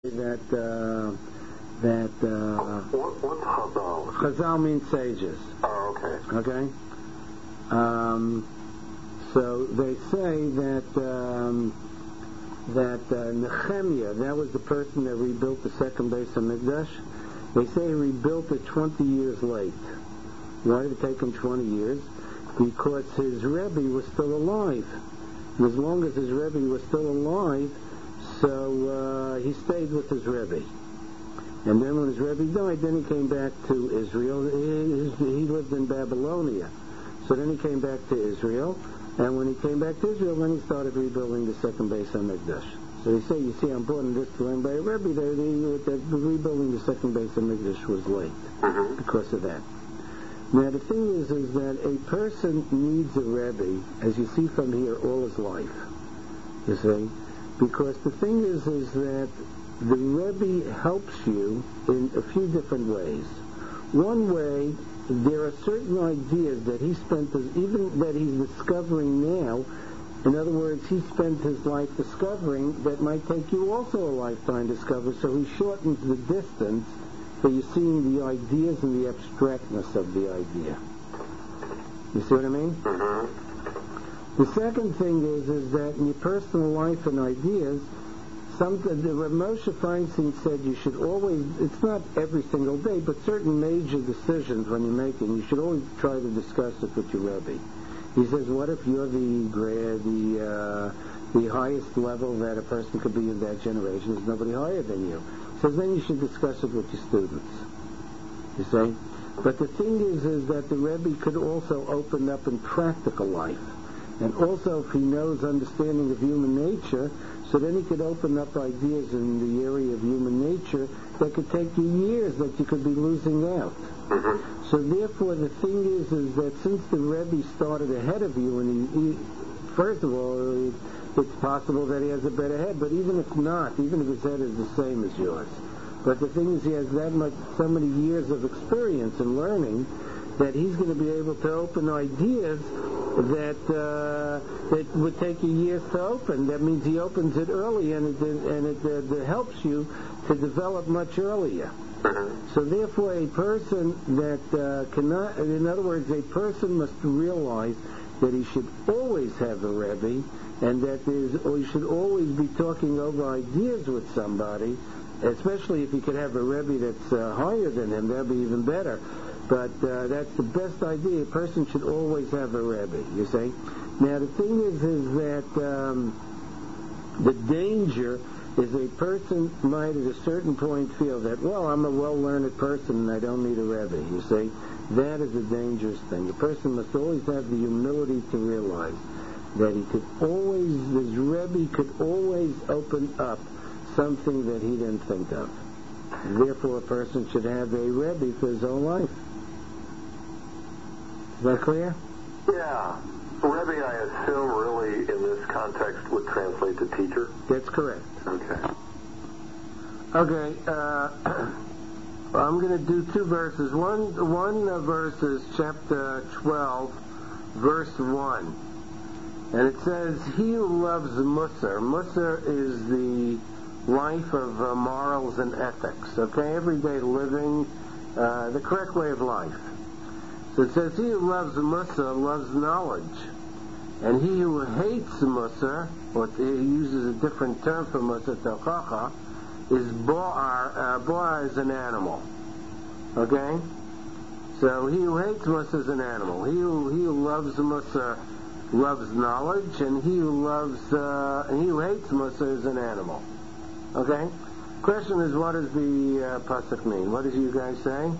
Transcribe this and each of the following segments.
What's Chazal? Chazal means sages. Oh, okay. Okay. So they say that Nehemiah, that was the person that rebuilt the second base of Mikdash. They say he rebuilt it 20 years late. Why did it take him 20 years? Because his Rebbe was still alive. And as long as his Rebbe was still alive, so he stayed with his Rebbe. And then when his Rebbe died, then he came back to Israel. He lived in Babylonia. So then he came back to Israel. And when he came back to Israel, then he started rebuilding the second base on Mikdash. So they say, you see, I'm putting this to learn by a Rebbe, that rebuilding the second base on Mikdash was late because of that. Now the thing is that a person needs a Rebbe, as you see from here, all his life. You see? Because the thing is that the Rebbe helps you in a few different ways. One way, there are certain ideas that he spent, even that he's discovering now. In other words, he spent his life discovering that might take you also a lifetime to discover, so he shortens the distance for you seeing the ideas and the abstractness of the idea. You see what I mean? Mm-hmm. The second thing is that in your personal life and ideas, Moshe Feinstein said you should always, it's not every single day, but certain major decisions when you're making, you should always try to discuss it with your Rebbe. He says, what if you're the highest level that a person could be in that generation? There's nobody higher than you. He says, then you should discuss it with your students. You see? But the thing is that the Rebbe could also open up in practical life. And also, if he knows understanding of human nature, so then he could open up ideas in the area of human nature that could take you years that you could be losing out. Mm-hmm. So therefore, the thing is that since the Rebbe started ahead of you, and he first of all, it's possible that he has a better head, but even if not, even if his head is the same as yours, but the thing is he has so many years of experience and learning that he's going to be able to open ideas that would take you years to open. That means he opens it early, and it helps you to develop much earlier. So therefore, a person that cannot, in other words, a person must realize that he should always have a Rebbe, and that he should always be talking over ideas with somebody, especially if he could have a Rebbe that's higher than him. That'd be even better. But that's the best idea. A person should always have a Rebbe, you see. Now, the thing is that the danger is a person might at a certain point feel that, well, I'm a well-learned person and I don't need a Rebbe, you see. That is a dangerous thing. A person must always have the humility to realize that his Rebbe could always open up something that he didn't think of. And therefore, a person should have a Rebbe for his whole life. Is that clear? Yeah. Rebbe, I assume, really, in this context, would translate to teacher? That's correct. Okay. Okay, I'm going to do two verses. One verse is chapter 12, verse 1. And it says, he who loves Musar. Musar is the life of morals and ethics, okay? Everyday living, the correct way of life. So it says, he who loves Musar loves knowledge. And he who hates Musar, or he uses a different term for Musar, Telchacha, is Bo'ar. Bo'ar is an animal. Okay? So he who hates Musar is an animal. He who loves Musar loves knowledge, and he who hates Musar is an animal. Okay? Question is, what does the pasuk mean? What does you guys say?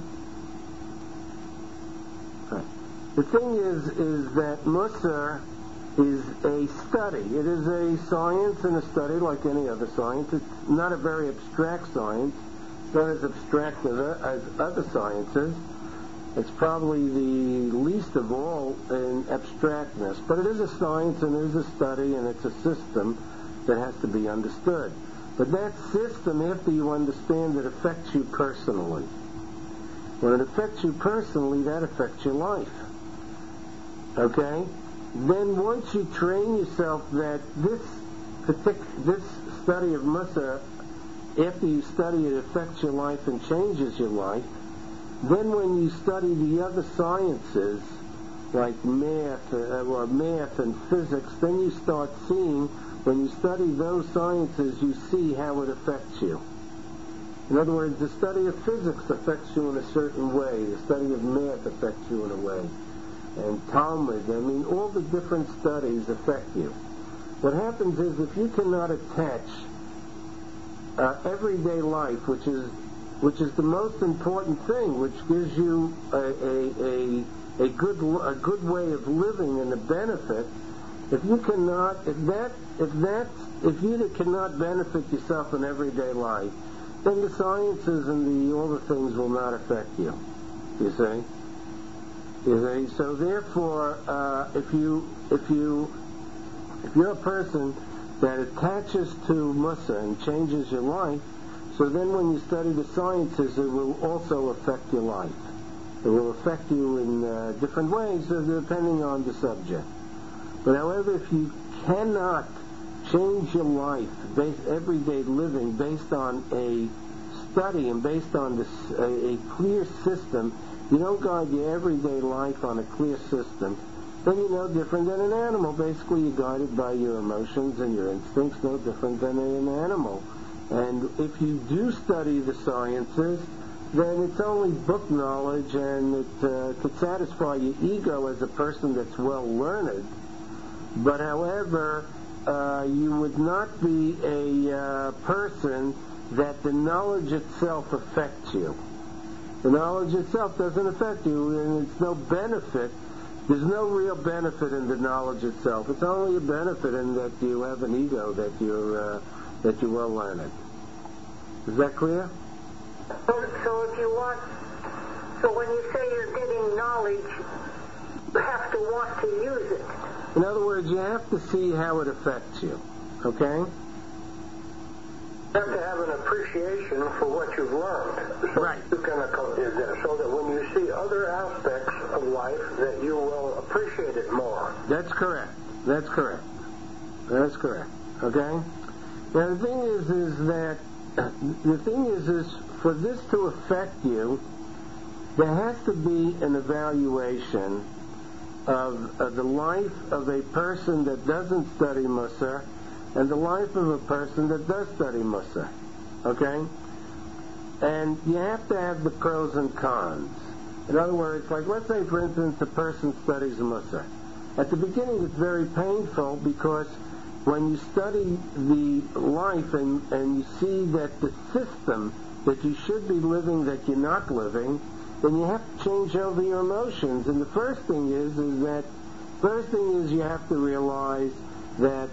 The thing is that Musar is a study. It is a science and a study like any other science. It's not a very abstract science. It's not as abstract as other sciences. It's probably the least of all in abstractness. But it is a science and it is a study and it's a system that has to be understood. But that system, after you understand it, affects you personally. When it affects you personally, that affects your life. Okay? Then once you train yourself that this study of Musar after you study it affects your life and changes your life, then when you study the other sciences, like math and physics, then you start seeing, when you study those sciences, you see how it affects you. In other words, the study of physics affects you in a certain way. The study of math affects you in a way. And Talmud, all the different studies affect you. What happens is, if you cannot attach everyday life, which is the most important thing, which gives you a good way of living and a benefit, if you cannot benefit yourself in everyday life, then the sciences and all the things will not affect you. You see? So therefore, if you're a person that attaches to Mussar and changes your life, so then when you study the sciences, it will also affect your life. It will affect you in different ways, depending on the subject. But however, if you cannot change your life, everyday living, based on a study and based on a clear system, you don't guide your everyday life on a clear system, then you're no different than an animal. Basically, you're guided by your emotions and your instincts, no different than an animal. And if you do study the sciences, then it's only book knowledge, and it could satisfy your ego as a person that's well learned. But however, you would not be a person that the knowledge itself affects you. The knowledge itself doesn't affect you, and it's no benefit. There's no real benefit in the knowledge itself. It's only a benefit in that you have an ego, that you're well learned. Is that clear? So when you say you're getting knowledge, you have to want to use it. In other words, you have to see how it affects you. Okay? You have to have an appreciation for what you've learned. So right. So that when you see other aspects of life, that you will appreciate it more. That's correct. Okay? Now the thing is for this to affect you, there has to be an evaluation of the life of a person that doesn't study Mussar and the life of a person that does study Mussar. Okay? And you have to have the pros and cons. In other words, like let's say, for instance, a person studies Mussar. At the beginning, it's very painful, because when you study the life and you see that the system that you should be living, that you're not living, then you have to change over your emotions. And the first thing is you have to realize that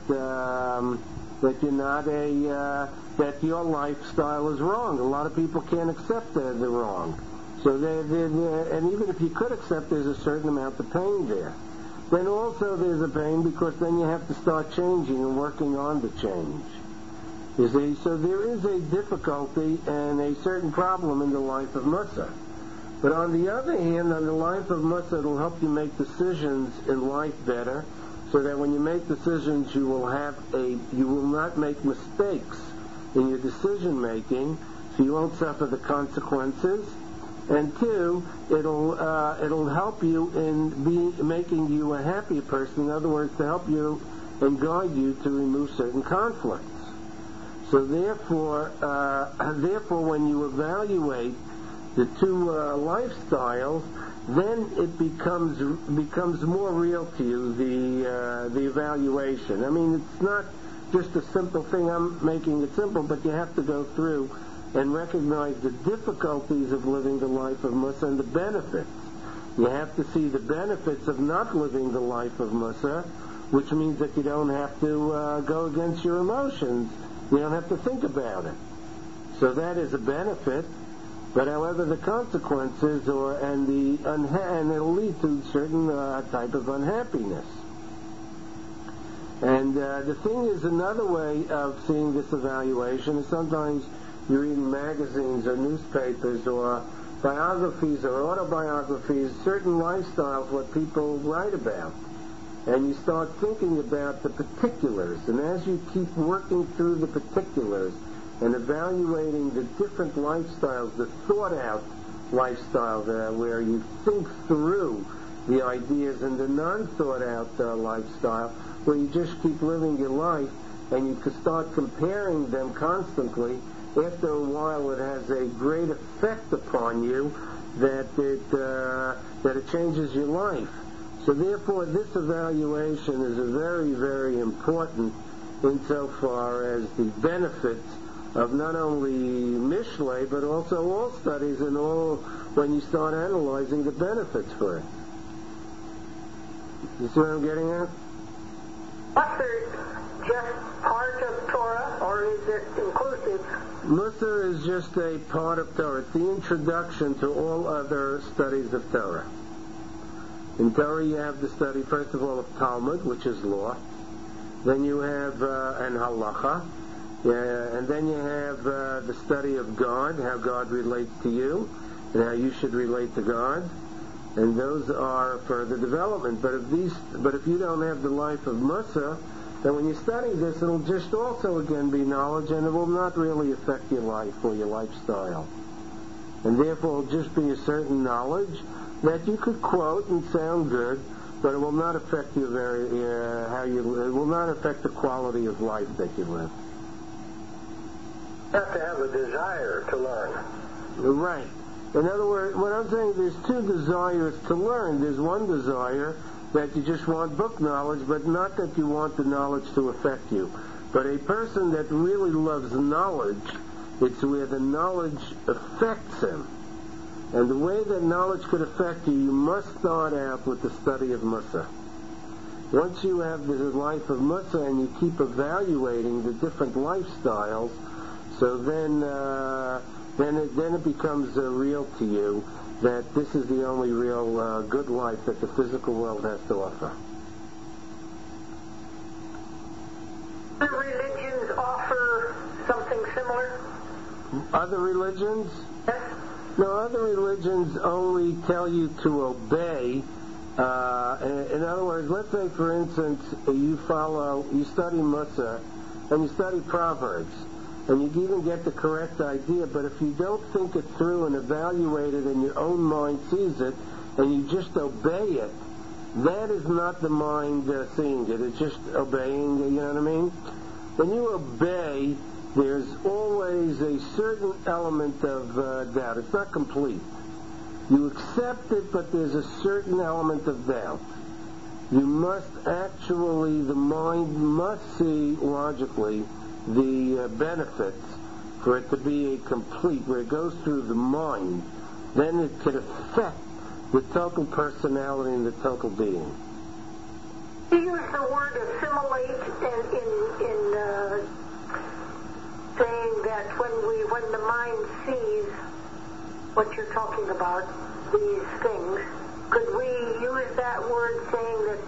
you're not that your lifestyle is wrong. A lot of people can't accept they're wrong. So and even if you could accept, there's a certain amount of pain there. Then also there's a pain, because then you have to start changing and working on the change. You see, so there is a difficulty and a certain problem in the life of Mussar. But on the other hand, on the life of Mussar, it'll help you make decisions in life better, so that when you make decisions, you will not make mistakes in your decision making, so you won't suffer the consequences. And two, it'll help you in making you a happy person. In other words, to help you and guide you to remove certain conflicts. So therefore, when you evaluate the two lifestyles, then it becomes more real to you, the evaluation. It's not just a simple thing. I'm making it simple, but you have to go through and recognize the difficulties of living the life of Mussar and the benefits. You have to see the benefits of not living the life of Mussar, which means that you don't have to go against your emotions. You don't have to think about it. So that is a benefit. But however, the consequences and it'll lead to certain type of unhappiness. And the thing is, another way of seeing this evaluation is sometimes you read magazines or newspapers or biographies or autobiographies, certain lifestyles, what people write about. And you start thinking about the particulars. And as you keep working through the particulars and evaluating the different lifestyles, the thought-out lifestyle where you think through the ideas, and the non-thought-out lifestyle where you just keep living your life and you can start comparing them constantly. After a while, it has a great effect upon you that it changes your life. So therefore, this evaluation is a very, very important insofar as the benefits of not only Mishlei, but also all studies and all when you start analyzing the benefits for it. You see what I'm getting at? Musar just part of Torah, or is it inclusive? Musar is just a part of Torah. It's the introduction to all other studies of Torah. In Torah, you have the study, first of all, of Talmud, which is law. Then you have an halacha. And then you have the study of God, how God relates to you, and how you should relate to God. And those are further development. But if you don't have the life of Musar, then when you study this, it'll just also again be knowledge, and it will not really affect your life or your lifestyle. And therefore, it'll just be a certain knowledge that you could quote and sound good, but it will not affect you it will not affect the quality of life that you live. You have to have a desire to learn. Right. In other words, what I'm saying, there's two desires to learn. There's one desire that you just want book knowledge, but not that you want the knowledge to affect you. But a person that really loves knowledge, it's where the knowledge affects him. And the way that knowledge could affect you, you must start out with the study of Musar. Once you have the life of Musar and you keep evaluating the different lifestyles, so then it becomes real to you that this is the only real good life that the physical world has to offer. Other religions offer something similar? Other religions? Yes. No, other religions only tell you to obey. In other words, let's say, for instance, you study Musar, and you study Proverbs, and you even get the correct idea, but if you don't think it through and evaluate it and your own mind sees it, and you just obey it, that is not the mind seeing it. It's just obeying, you know what I mean? When you obey, there's always a certain element of doubt. It's not complete. You accept it, but there's a certain element of doubt. You must actually, the mind must see logically the benefits for it to be a complete, where it goes through the mind, then it could affect the total personality and the total being. You use the word assimilate in saying that when the mind sees what you're talking about, these things, could we use that word saying that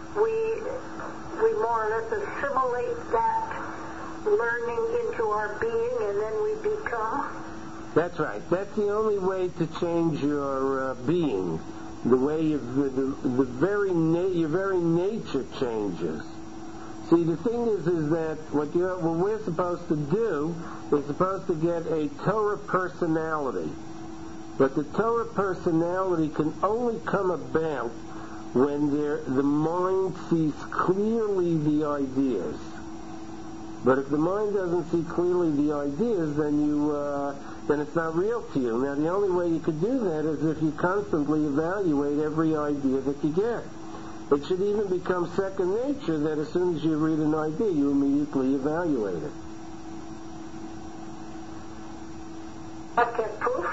we more or less assimilate that learning into our being and then we become? That's right. That's the only way to change your being. The way your very nature changes. See, the thing is that what we're supposed to do is supposed to get a Torah personality. But the Torah personality can only come about when the mind sees clearly the ideas. But if the mind doesn't see clearly the ideas, then it's not real to you. Now, the only way you could do that is if you constantly evaluate every idea that you get. It should even become second nature that as soon as you read an idea, you immediately evaluate it. Okay, proof?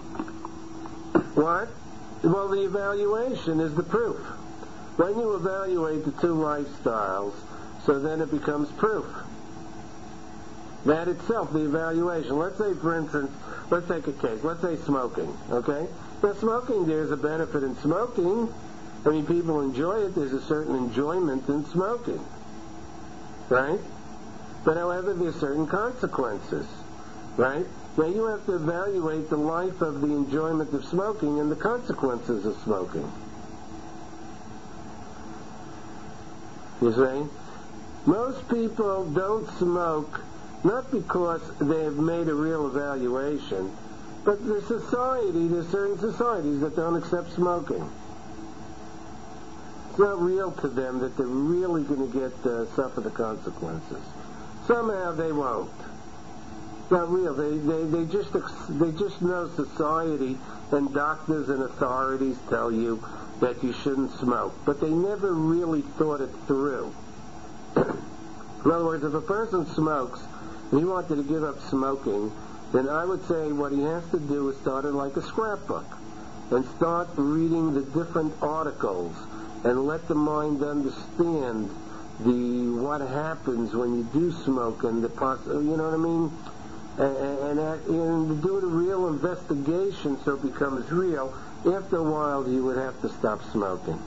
What? Well, the evaluation is the proof. When you evaluate the two lifestyles, so then it becomes proof. That itself, the evaluation. Let's say, for instance, let's take a case. Let's say smoking, okay? Now, smoking, there's a benefit in smoking. I mean, people enjoy it. There's a certain enjoyment in smoking, right? But however, there's certain consequences, right? Now, you have to evaluate the life of the enjoyment of smoking and the consequences of smoking. You see? Most people don't smoke not because they have made a real evaluation, but there's certain societies that don't accept smoking. It's not real to them that they're really going to suffer the consequences. Somehow they won't. It's not real. They just know society and doctors and authorities tell you that you shouldn't smoke, but they never really thought it through. In other words, if a person smokes and he wanted to give up smoking, then I would say what he has to do is start it like a scrapbook and start reading the different articles and let the mind understand what happens when you do smoke and you know what I mean? And do a real investigation so it becomes real. After a while, you would have to stop smoking.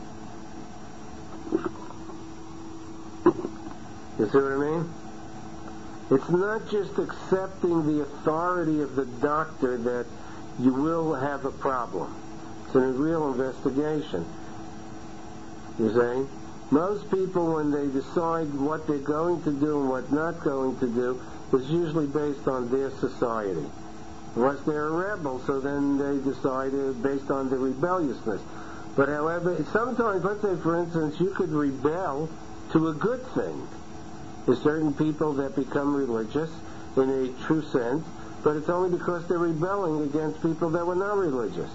You see what I mean? It's not just accepting the authority of the doctor that you will have a problem. It's a real investigation. You see? Most people, when they decide what they're going to do and what not going to do, is usually based on their society. Unless they're a rebel, so then they decide based on their rebelliousness. But however, sometimes, let's say for instance, you could rebel to a good thing. There's certain people that become religious in a true sense, but it's only because they're rebelling against people that were not religious.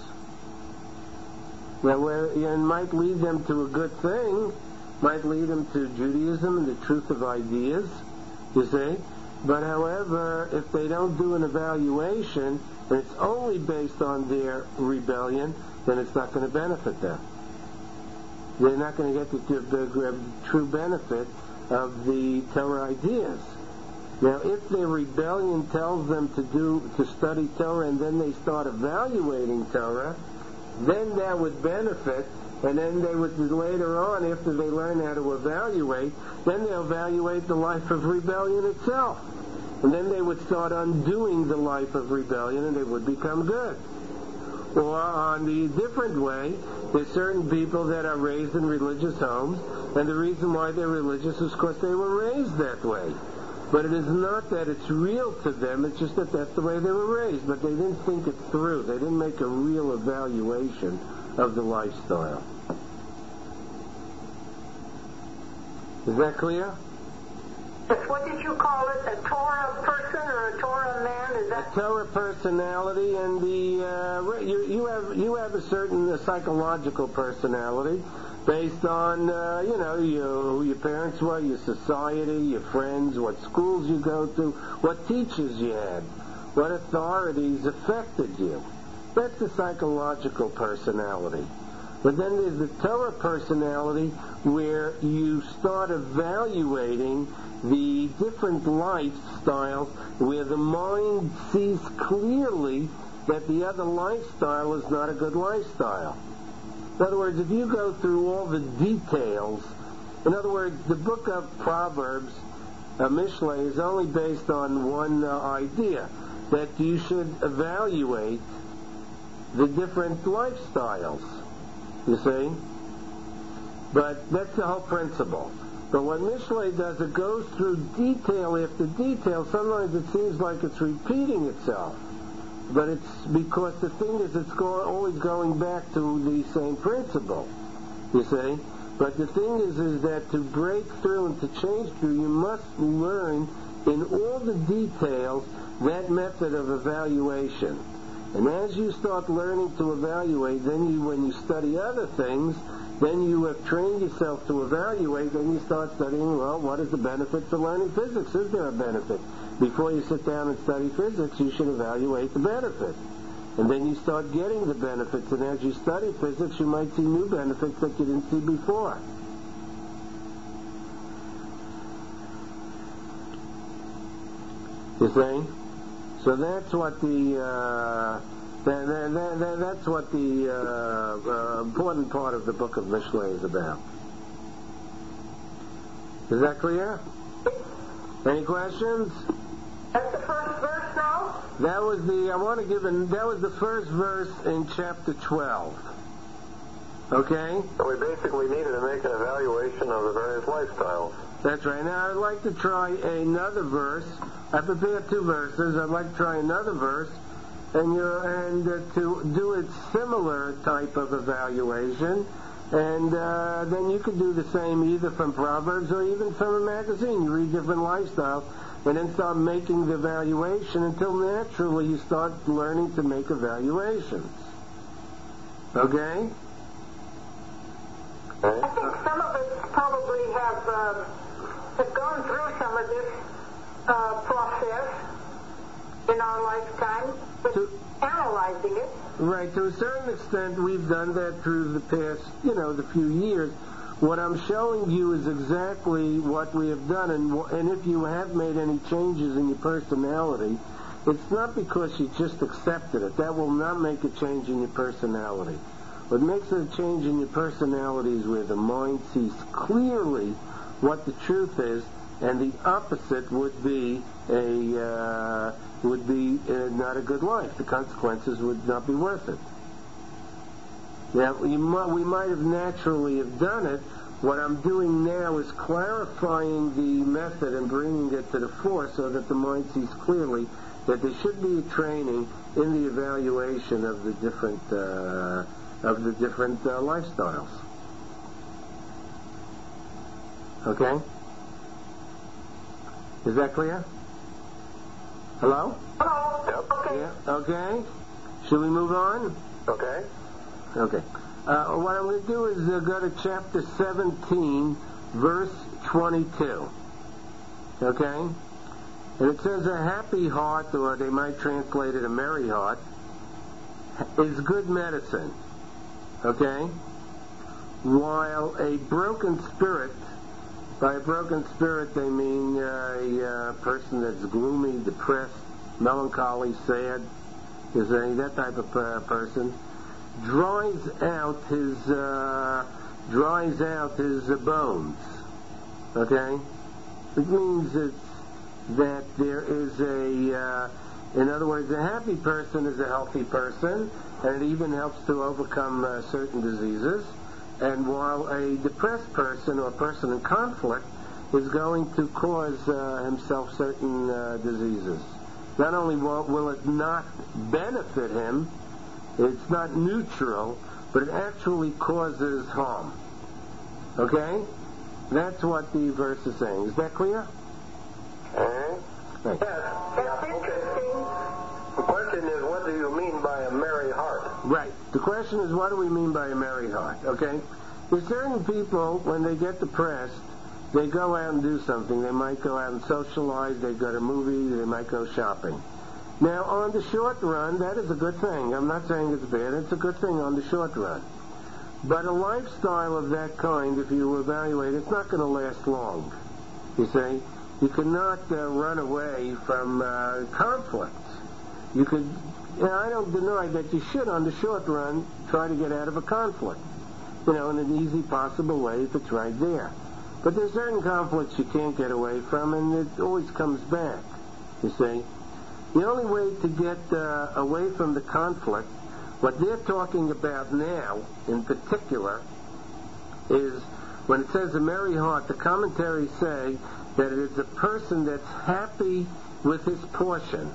Now, it might lead them to a good thing, might lead them to Judaism and the truth of ideas, you see. But however, if they don't do an evaluation, and it's only based on their rebellion, then it's not going to benefit them. They're not going to get the true benefit of the Torah ideas. Now, if their rebellion tells them to study Torah and then they start evaluating Torah, then that would benefit, and then they would later on, after they learn how to evaluate, then they'll evaluate the life of rebellion itself. And then they would start undoing the life of rebellion and they would become good. Or on the different way, there's certain people that are raised in religious homes, and the reason why they're religious is because they were raised that way. But it is not that it's real to them, it's just that that's the way they were raised. But they didn't think it through. They didn't make a real evaluation of the lifestyle. Is that clear? What did you call it? A Torah person or a Torah man? Is that a Torah personality, and you have a certain psychological personality based on who your parents were, your society, your friends, what schools you go to, what teachers you had, what authorities affected you. That's the psychological personality. But then there's the Torah personality where you start evaluating the different lifestyles where the mind sees clearly that the other lifestyle is not a good lifestyle. In other words, if you go through all the details, in other words, the book of Proverbs, Mishlei, is only based on one idea, that you should evaluate the different lifestyles, you see? But that's the whole principle. But what Mishlei does, it goes through detail after detail. Sometimes it seems like it's repeating itself. But it's because the thing is, it's always going back to the same principle, you see? But the thing is that to break through and to change through, you must learn in all the details that method of evaluation. And as you start learning to evaluate, then when you study other things, then you have trained yourself to evaluate, then you start studying, well, what is the benefit for learning physics? Is there a benefit? Before you sit down and study physics, you should evaluate the benefit. And then you start getting the benefits, and as you study physics, you might see new benefits that you didn't see before. You see? So that's what the important part of the book of Mishlei is about. Is that clear? Any questions? That's the first verse now? That was the first verse in chapter 12. Okay? So we basically needed to make an evaluation of the various lifestyles. That's right. Now, I'd like to try another verse. I prepared 2 verses. I'd like to try another verse and to do a similar type of evaluation. And then you could do the same either from Proverbs or even from a magazine. You read different lifestyles and then start making the evaluation until naturally you start learning to make evaluations. Okay? I think some of us probably have gone through some of this process in our lifetime, but analyzing it. Right. To a certain extent, we've done that through the past, the few years. What I'm showing you is exactly what we have done, and if you have made any changes in your personality, it's not because you just accepted it. That will not make a change in your personality. What makes a change in your personality is where the mind sees clearly what the truth is, and the opposite would be not a good life. The consequences would not be worth it. Now, we might have naturally have done it. What I'm doing now is clarifying the method and bringing it to the fore so that the mind sees clearly that there should be a training in the evaluation of the different lifestyles. Okay? Is that clear? Hello? Hello. Yep. Okay. Yeah. Okay. Should we move on? Okay. Okay. What I'm going to do is go to chapter 17, verse 22. Okay? And it says, a happy heart, or they might translate it a merry heart, is good medicine. Okay? While a broken spirit, by a broken spirit they mean a person that's gloomy, depressed, melancholy, sad, that type of person, dries out his bones. Okay? It means that there is in other words, a happy person is a healthy person, and it even helps to overcome certain diseases. And while a depressed person or a person in conflict is going to cause himself certain diseases. Not only will it not benefit him, it's not neutral, but it actually causes harm. Okay? That's what the verse is saying. Is that clear? Right. That's interesting. The question is, what do you mean by a merry heart? Right. The question is, what do we mean by a merry heart? Okay? There's certain people, when they get depressed, they go out and do something. They might go out and socialize, they go to movies, they might go shopping. Now, on the short run, that is a good thing. I'm not saying it's bad. It's a good thing on the short run. But a lifestyle of that kind, if you evaluate, it's not going to last long. You see? You cannot run away from conflicts. You could, I don't deny that you should, on the short run, try to get out of a conflict. In an easy possible way if it's right there. But there's certain conflicts you can't get away from, and it always comes back, you see. The only way to get away from the conflict, what they're talking about now, in particular, is when it says a merry heart, the commentaries say that it is a person that's happy with his portion.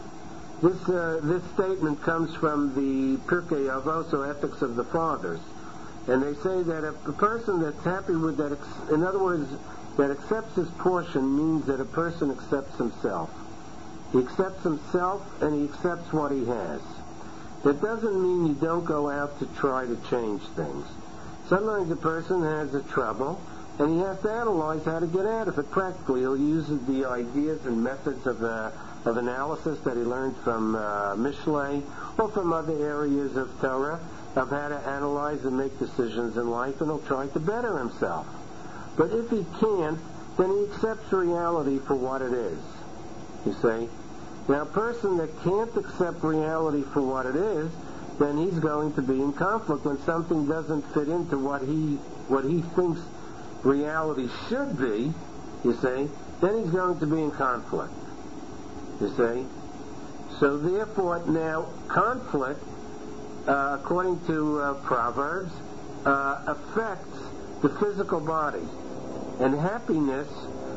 This statement comes from the Pirkei Avos, or Ethics of the Fathers. And they say that a person that's happy with that, in other words, that accepts his portion means that a person accepts himself. He accepts himself and he accepts what he has. That doesn't mean you don't go out to try to change things. Sometimes a person has a trouble and he has to analyze how to get out of it practically. He'll use the ideas and methods of analysis that he learned from Mishlei or from other areas of Torah, of how to analyze and make decisions in life, and he'll try to better himself. But if he can't, then he accepts reality for what it is. You see? Now, a person that can't accept reality for what it is, then he's going to be in conflict when something doesn't fit into what he thinks reality should be, you see, then he's going to be in conflict. You see? So therefore, now, conflict, according to Proverbs, affects the physical body. And happiness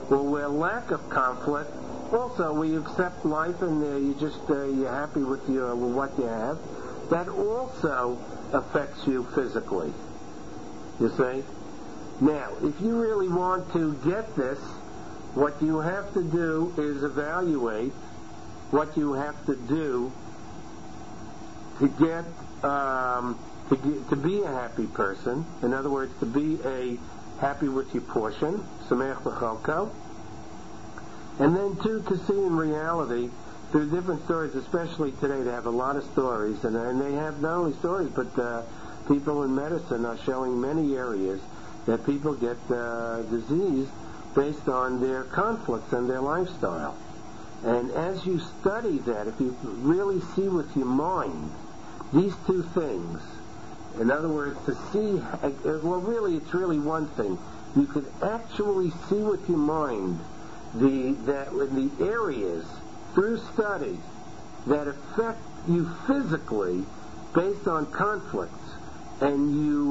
or where lack of conflict, also where you accept life and you're happy with what you have, that also affects you physically. You see? Now, if you really want to get this, what you have to do is evaluate what you have to do to get to be a happy person. In other words, to be happy with your portion, sameach b'chalko. And then, too, to see in reality, through different stories, especially today, they have a lot of stories, and they have not only stories, but people in medicine are showing many areas that people get disease based on their conflicts and their lifestyle. And as you study that, if you really see with your mind these two things, in other words, to see, well, really, it's really one thing. You could actually see with your mind that in the areas through study that affect you physically based on conflicts, and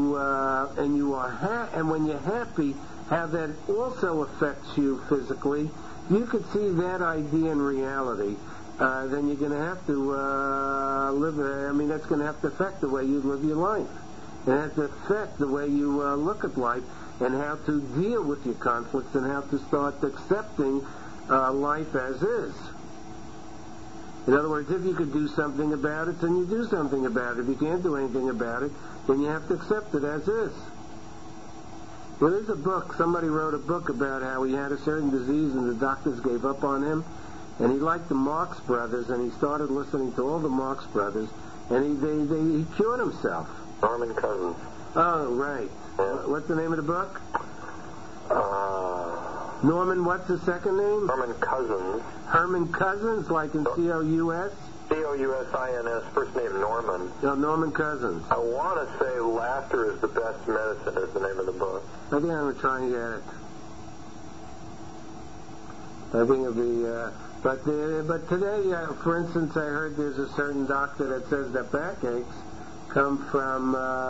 when you're happy, how that also affects you physically. You could see that idea in reality. Then you're going to have to live. That's going to have to affect the way you live your life. It has to affect the way you look at life and how to deal with your conflicts and how to start accepting life as is. In other words, if you could do something about it, then you do something about it. If you can't do anything about it, then you have to accept it as is. Well, there's a book. Somebody wrote a book about how he had a certain disease and the doctors gave up on him. And he liked the Marx Brothers, and he started listening to all the Marx Brothers, and he cured himself. Norman Cousins. Oh, right. Yeah. What's the name of the book? Norman, what's the second name? Herman Cousins. Herman Cousins, like in C-O-U-S? C-O-U-S-I-N-S, first name Norman. No, Norman Cousins. I want to say Laughter is the Best Medicine is the name of the book. I think I'm going to try and get it. I think it'll be... But today, for instance, I heard there's a certain doctor that says that backaches come from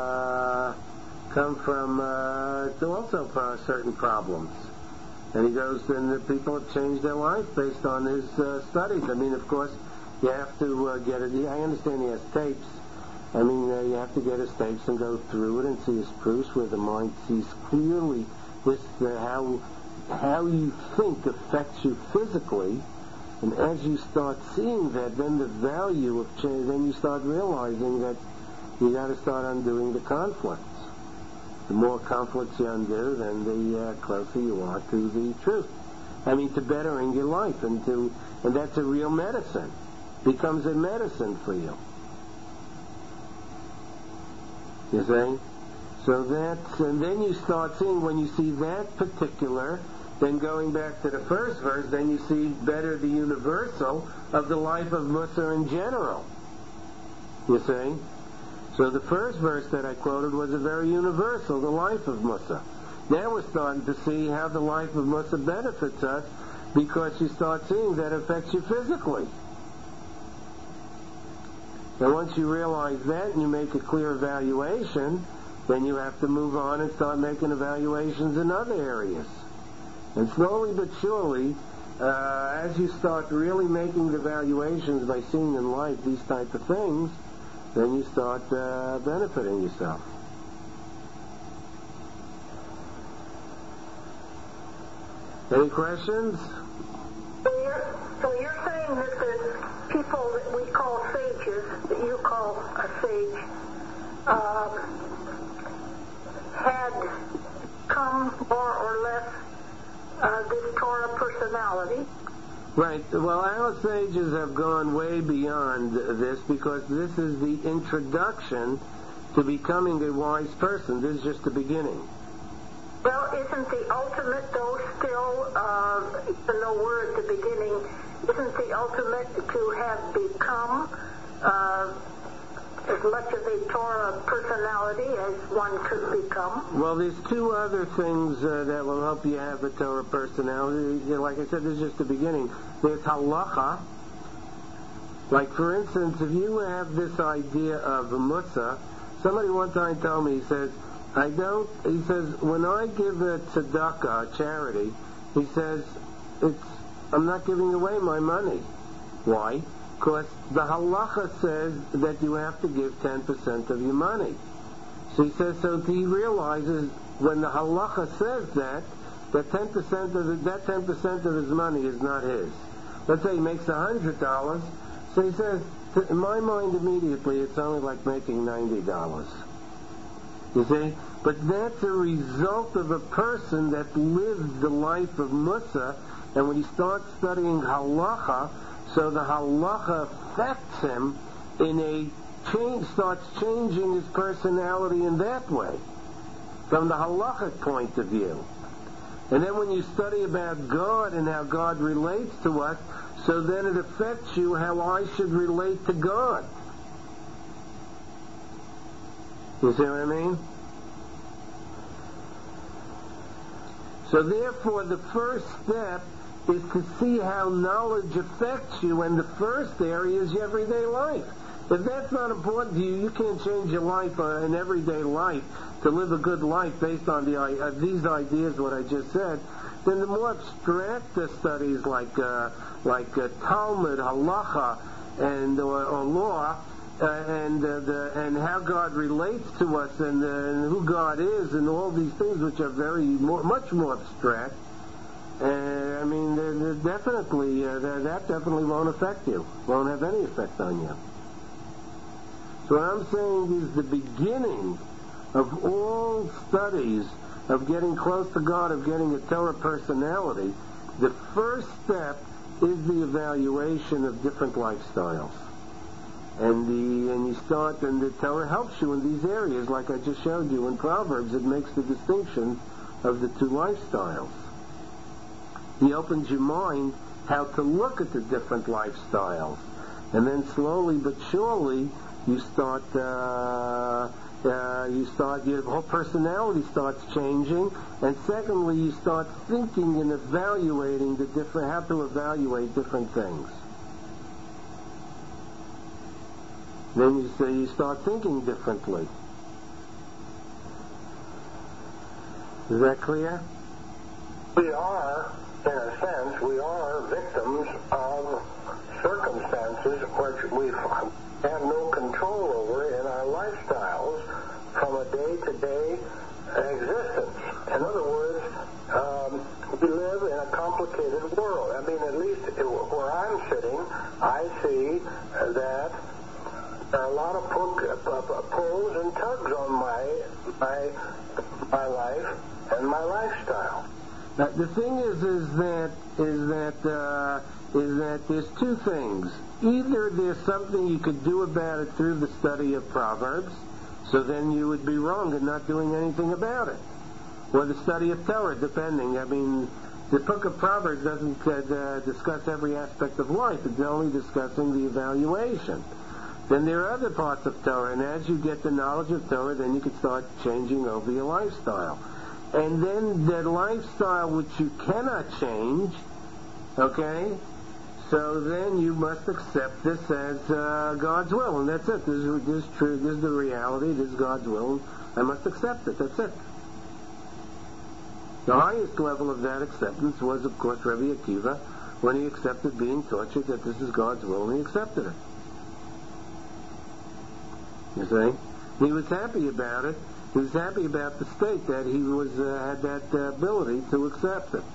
also certain problems. And he goes, and the people have changed their life based on his studies. I mean, of course, you have to get it. I understand he has tapes. I mean, you have to get his tapes and go through it and see his proofs where the mind sees clearly how you think affects you physically. And as you start seeing that, then the value of change, then you start realizing that you got to start undoing the conflicts. The more conflicts you undo, then the closer you are to the truth. I mean, to bettering your life, and that's a real medicine. Becomes a medicine for you. You see? So and then you start seeing, when you see that particular, then going back to the first verse, then you see better the universal of the life of Musa in general. You see? So the first verse that I quoted was a very universal, the life of Musa. Now we're starting to see how the life of Musa benefits us, because you start seeing that it affects you physically. And once you realize that and you make a clear evaluation, then you have to move on and start making evaluations in other areas. And slowly but surely, as you start really making the evaluations by seeing in life these type of things, then you start benefiting yourself. Any questions? So you're saying that the people that we call sages, that you call a sage, had come more or less this Torah personality? Right. Well, our sages have gone way beyond this, because this is the introduction to becoming a wise person. This is just the beginning. Well, isn't the ultimate, though, still, even though we're at the beginning, isn't the ultimate to have become as much of a Torah personality as one could become? Well, there's two other things that will help you have a Torah personality. Like I said, this is just the beginning. There's halacha. Like, for instance, if you have this idea of Musa, somebody one time told me, he says, when I give a tzedakah, a charity, He says, I'm not giving away my money. Why? Because the halacha says that you have to give 10% of your money. So he says, so he realizes when the halacha says that 10% of his money is not his. Let's say he makes $100, so he says, in my mind immediately, it's only like making $90. You see? But that's a result of a person that lived the life of Musa, and when he starts studying halacha, so the halacha affects him starts changing his personality in that way, from the halachic point of view. And then when you study about God and how God relates to us, so then it affects you how I should relate to God. You see what I mean? So therefore, the first step is to see how knowledge affects you, and the first area is your everyday life. If that's not important to you, you can't change your life in everyday life to live a good life based on these ideas, what I just said. Then the more abstract the studies like Talmud, halacha, and or law, and how God relates to us, and who God is, and all these things which are much more abstract. I mean, that definitely won't affect you. Won't have any effect on you. So what I'm saying is the beginning of all studies of getting close to God, of getting a Torah personality, the first step is the evaluation of different lifestyles. And the Torah helps you in these areas, like I just showed you in Proverbs. It makes the distinction of the two lifestyles. He opens your mind how to look at the different lifestyles, and then slowly but surely your whole personality starts changing, and secondly, you start thinking and evaluating how to evaluate different things. Then you start thinking differently. Is that clear? We are, in a sense, victims of circumstances which we have no control over in our lifestyles from a day-to-day existence. In other words, we live in a complicated world. I mean, at least where I'm sitting, I see that there are a lot of pulls and tugs on my life and my lifestyle. Now, the thing is that there's two things. Either there's something you could do about it through the study of Proverbs, so then you would be wrong in not doing anything about it, or the study of Torah, depending. I mean, the book of Proverbs doesn't discuss every aspect of life. It's only discussing the evaluation. Then there are other parts of Torah, and as you get the knowledge of Torah, then you can start changing over your lifestyle. And then the lifestyle which you cannot change, okay, so then you must accept this as God's will, and that's it. This is true. This is the reality. This is God's will, and I must accept it. That's it. The highest level of that acceptance was, of course, Rabbi Akiva, when he accepted being tortured, that this is God's will, and he accepted it. You see? He was happy about it. He was happy about the state that he had that ability to accept it.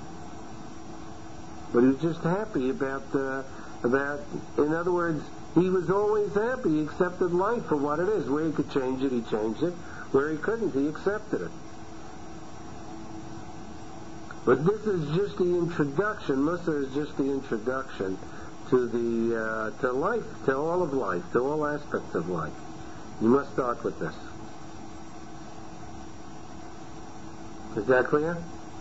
But he was just happy about, in other words, he was always happy. He accepted life for what it is. Where he could change it, he changed it. Where he couldn't, he accepted it. But this is just the introduction. Musa is just the introduction to life, to all of life, to all aspects of life. You must start with this. Is that clear?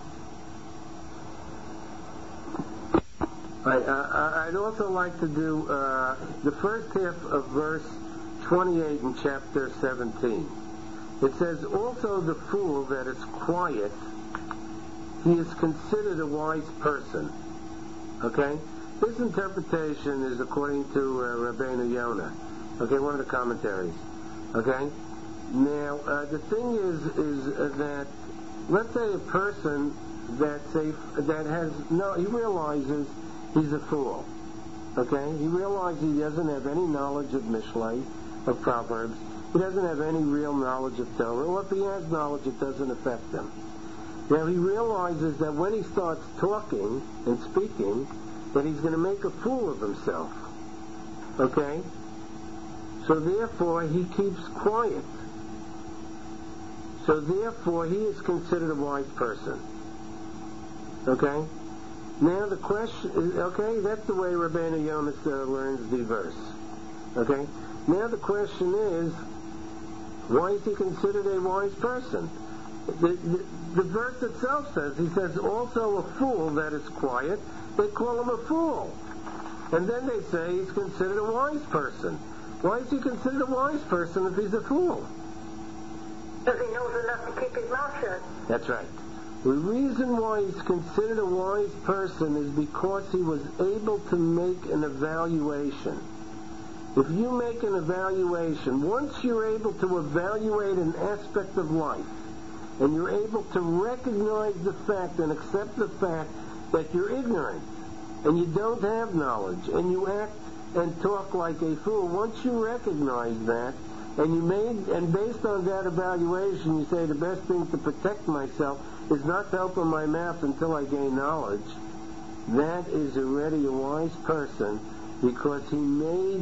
I'd also like to do the first half of verse 28 in chapter 17. It says, also the fool that is quiet, he is considered a wise person. Okay? This interpretation is according to Rabbeinu Yonah. Okay, one of the commentaries. Okay? Now, the thing is that, let's say a person that has no, he realizes he's a fool. Okay? He realizes he doesn't have any knowledge of Mishlei, of Proverbs. He doesn't have any real knowledge of Torah. Or if he has knowledge, it doesn't affect him. Now he realizes that when he starts talking and speaking, that he's going to make a fool of himself. Okay? So therefore, he keeps quiet. So therefore, he is considered a wise person. Okay? Now the question is, okay, that's the way Rabbeinu Yonis learns the verse. Okay? Now the question is, why is he considered a wise person? The verse itself says, he says, also a fool that is quiet, they call him a fool. And then they say he's considered a wise person. Why is he considered a wise person if he's a fool? Because he knows enough to keep his mouth shut. That's right. The reason why he's considered a wise person is because he was able to make an evaluation. If you make an evaluation, once you're able to evaluate an aspect of life, and you're able to recognize the fact and accept the fact that you're ignorant, and you don't have knowledge, and you act and talk like a fool, once you recognize that, and based on that evaluation, you say the best thing to protect myself is not to open my mouth until I gain knowledge, that is already a wise person, because he made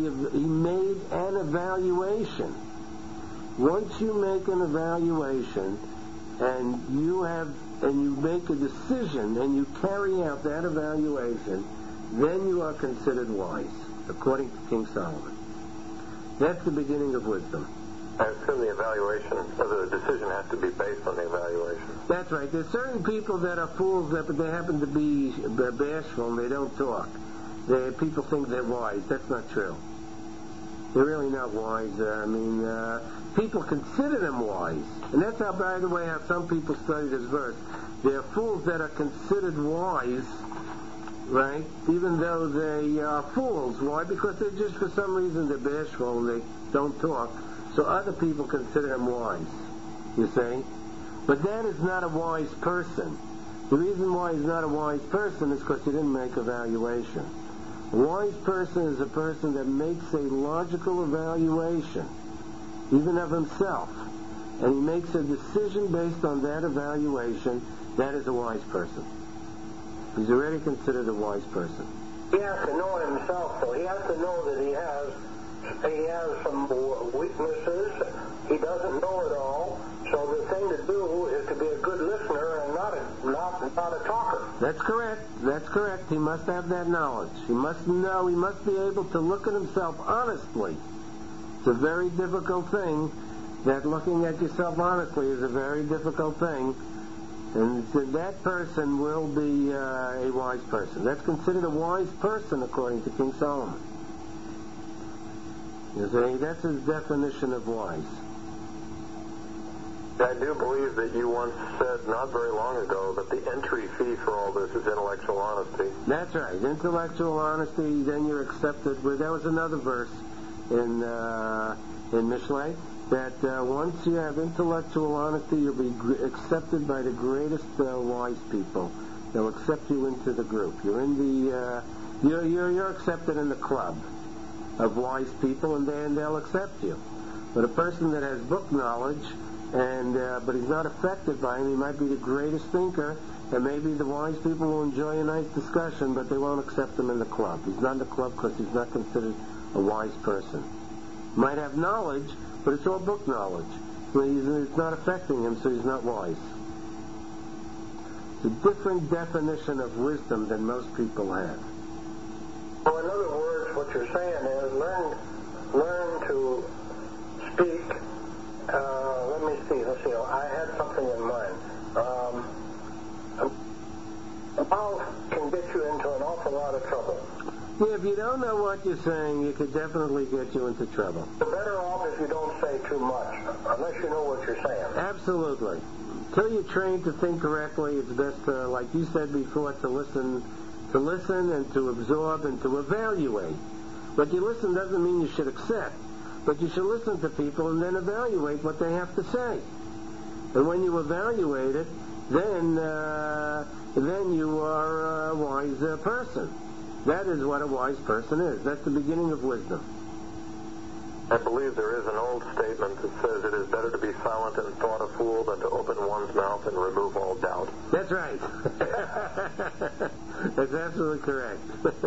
an evaluation. Once you make an evaluation and you make a decision and you carry out that evaluation, then you are considered wise, according to King Solomon. That's the beginning of wisdom. I assume the evaluation, or the decision has to be based on the evaluation. That's right. There's certain people that are fools, but they happen to be bashful and they don't talk. People think they're wise. That's not true. They're really not wise. People consider them wise. And that's how, by the way, how some people study this verse. They're fools that are considered wise, right? Even though they are fools. Why? Because they're just, for some reason, they're bashful and they don't talk. So other people consider them wise, you see? But that is not a wise person. The reason why he's not a wise person is because he didn't make evaluation. A wise person is a person that makes a logical evaluation, even of himself, and he makes a decision based on that evaluation. That is a wise person. He's already considered a wise person. He has to know himself, though. He has to know that he has some weaknesses. He doesn't know it all. So the thing to do is to be a good listener and not a talker. That's correct. That's correct. He must have that knowledge. He must know. He must be able to look at himself honestly. It's a very difficult thing. That looking at yourself honestly is a very difficult thing. And so that person will be a wise person. That's considered a wise person according to King Solomon. You see, that's his definition of wise. I do believe that you once said not very long ago that the entry fee for all this is intellectual honesty. That's right. Intellectual honesty, then you're accepted. That was another verse in Mishlei, that once you have intellectual honesty, you'll be accepted by the greatest wise people. They'll accept you into the group. You're in the you're accepted in the club of wise people, and then they'll accept you. But a person that has book knowledge, but he's not affected by him, he might be the greatest thinker, and maybe the wise people will enjoy a nice discussion, but they won't accept him in the club. He's not in the club because he's not considered a wise person. Might have knowledge, but it's all book knowledge. So it's not affecting him, so he's not wise. It's a different definition of wisdom than most people have. So in other words, what you're saying is learn to speak. Let me see. I had something in mind. A mouth can get you into an awful lot of trouble. Yeah, if you don't know what you're saying, it could definitely get you into trouble. The better off if you don't say too much, unless you know what you're saying. Absolutely. Until you're trained to think correctly, it's best to, like you said before, to listen and to absorb and to evaluate. But you listen doesn't mean you should accept, but you should listen to people and then evaluate what they have to say. And when you evaluate it, then you are a wise person. That is what a wise person is. That's the beginning of wisdom. I believe there is an old statement that says it is better to be silent and thought a fool than to open one's mouth and remove all doubt. That's right. That's absolutely correct.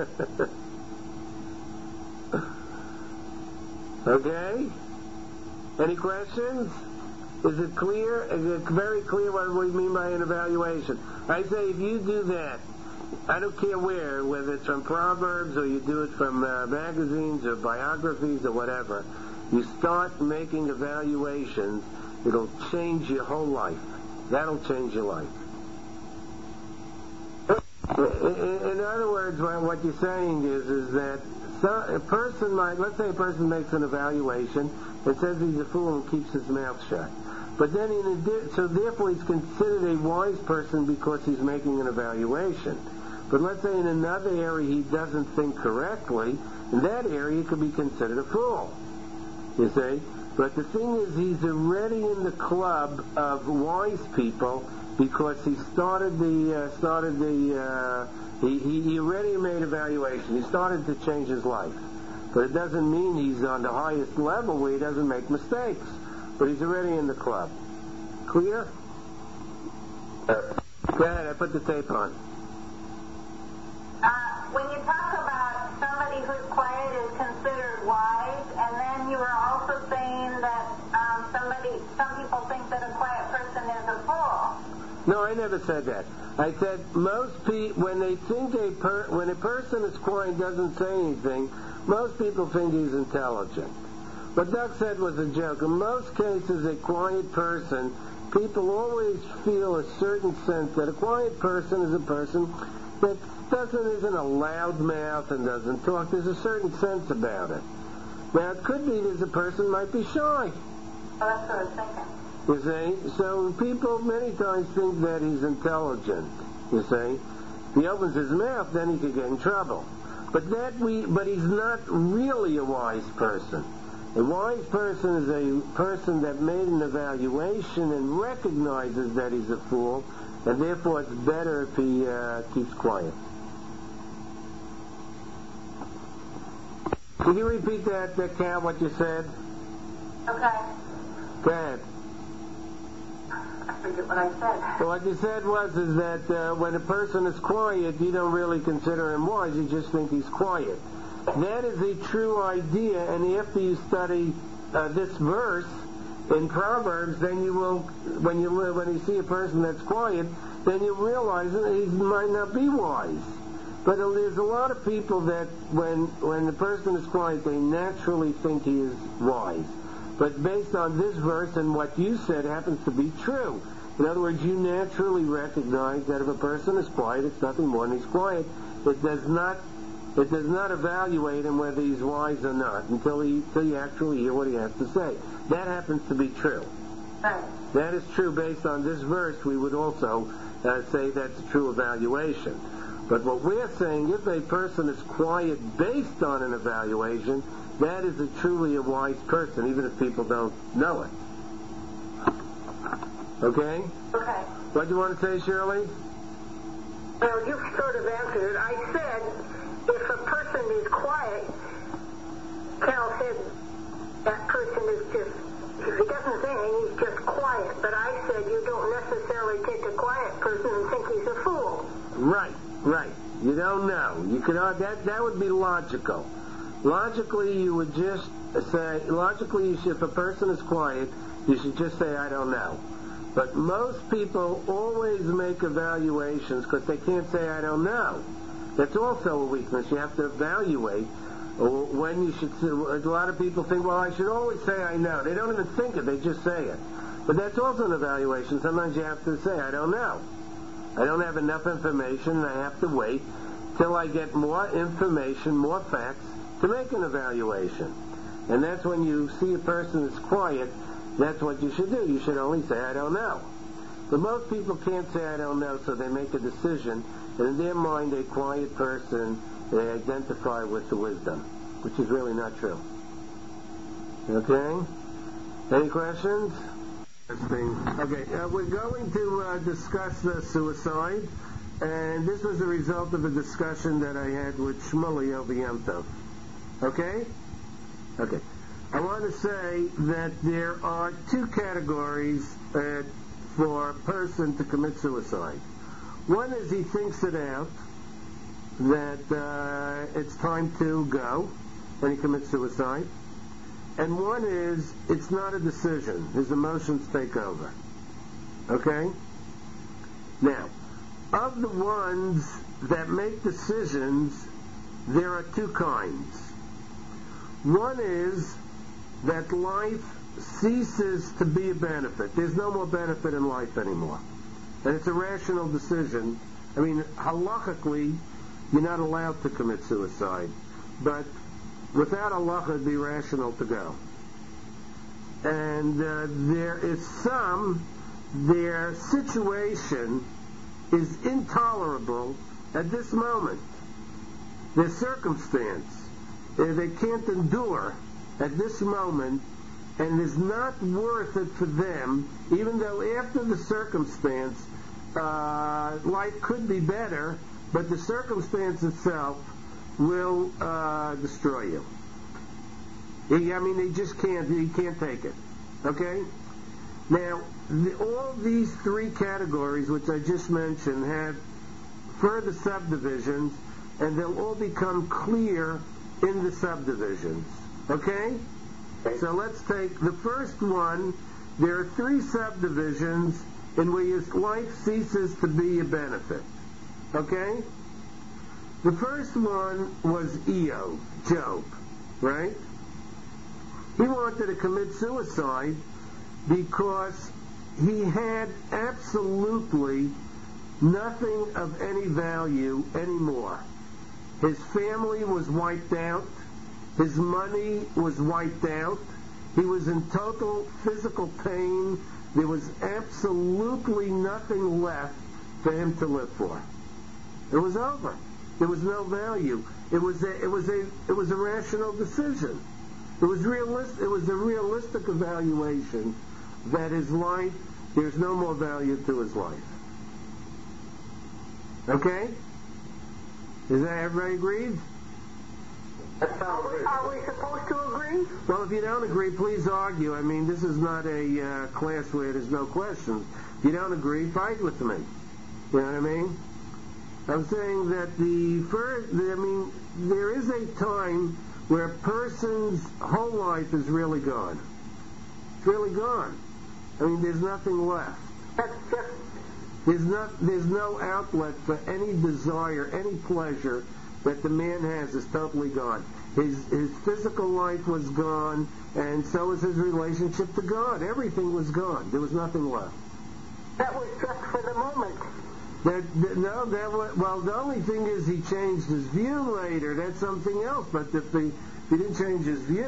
Okay? Any questions? Is it clear? Is it very clear what we mean by an evaluation? I say if you do that, I don't care where, whether it's from Proverbs or you do it from magazines or biographies or whatever, you start making evaluations, it'll change your whole life. That'll change your life. In other words, what you're saying is that a person might, let's say a person makes an evaluation and says he's a fool and keeps his mouth shut. But then, so therefore he's considered a wise person because he's making an evaluation. But let's say in another area he doesn't think correctly, in that area he could be considered a fool. You see? But the thing is, he's already in the club of wise people because he he already made evaluation. He started to change his life. But it doesn't mean he's on the highest level where he doesn't make mistakes. But he's already in the club. Clear? Go ahead, I put the tape on. When you talk about somebody who's quiet is considered wise, and then you were also saying that some people think that a quiet person is a fool. No, I never said that. I said most people, when they think when a person is quiet and doesn't say anything, most people think he's intelligent. What Doug said was a joke. In most cases, a quiet person, people always feel a certain sense that a quiet person is a person that isn't a loud mouth and doesn't talk. There's a certain sense about it. Now, it could be that a person might be shy. Well, that's what I was thinking. You see? So people many times think that he's intelligent, you see. If he opens his mouth, then he could get in trouble. But he's not really a wise person. A wise person is a person that made an evaluation and recognizes that he's a fool, and therefore it's better if he keeps quiet. Can you repeat that, Cal, what you said? Okay. Go ahead. I forget what I said. Well, what you said was that when a person is quiet, you don't really consider him wise. You just think he's quiet. That is a true idea, and after you study this verse in Proverbs, then you will, when you see a person that's quiet, then you realize that he might not be wise. But there's a lot of people that when the person is quiet, they naturally think he is wise. But based on this verse and what you said happens to be true. In other words, you naturally recognize that if a person is quiet, it's nothing more than he's quiet. It does not evaluate him whether he's wise or not until you actually hear what he has to say. That happens to be true. Right. That is true based on this verse. We would also say that's a true evaluation. But what we're saying, if a person is quiet based on an evaluation, that is truly a wise person, even if people don't know it. Okay? Okay. What do you want to say, Shirley? Well, you sort of answered it. I said if a person is quiet, Cal said that person is just, if he doesn't say anything, he's just quiet. But I said you don't necessarily take a quiet person and think he's a fool. Right. You don't know. You could that would be logical. Logically, you would just say, if a person is quiet, you should just say, I don't know. But most people always make evaluations because they can't say, I don't know. That's also a weakness. You have to evaluate when you should say. A lot of people think, well, I should always say I know. They don't even think it. They just say it. But that's also an evaluation. Sometimes you have to say, I don't know. I don't have enough information, and I have to wait till I get more information, more facts, to make an evaluation. And that's when you see a person is quiet, that's what you should do. You should only say, I don't know. But most people can't say, I don't know, so they make a decision. And in their mind, a quiet person, they identify with the wisdom, which is really not true. Okay? Any questions? Okay, we're going to discuss suicide, and this was a result of a discussion that I had with Shmuley over Yom Tov. Okay? Okay. I want to say that there are two categories for a person to commit suicide. One is he thinks it out, that it's time to go, and he commits suicide. And one is, it's not a decision. His emotions take over. Okay? Now, of the ones that make decisions, there are two kinds. One is that life ceases to be a benefit. There's no more benefit in life anymore. And it's a rational decision. I mean, halachically, you're not allowed to commit suicide. But without halacha, it'd be rational to go. And there is their situation is intolerable at this moment. Their circumstance, they can't endure at this moment, and is not worth it for them, even though after the circumstance, life could be better, but the circumstance itself will destroy you. I mean, they just can't. You can't take it. Okay. Now, all these three categories, which I just mentioned, have further subdivisions, and they'll all become clear in the subdivisions. Okay. So let's take the first one. There are three subdivisions in which life ceases to be a benefit. Okay. The first one was Job, right? He wanted to commit suicide because he had absolutely nothing of any value anymore. His family was wiped out. His money was wiped out. He was in total physical pain. There was absolutely nothing left for him to live for. It was over. There was no value. It was a rational decision. It was realistic. It was a realistic evaluation that his life, there's no more value to his life. Okay? Is that everybody agreed? Are we supposed to agree? Well, if you don't agree, please argue. I mean, this is not a class where there's no questions. If you don't agree, fight with me. You know what I mean? I'm saying that there is a time where a person's whole life is really gone. It's really gone. I mean, there's nothing left. There's no outlet for any desire, any pleasure that the man has is totally gone. His physical life was gone, and so was his relationship to God. Everything was gone. There was nothing left. That was just for the moment. The only thing is he changed his view later. That's something else. But if he didn't change his view,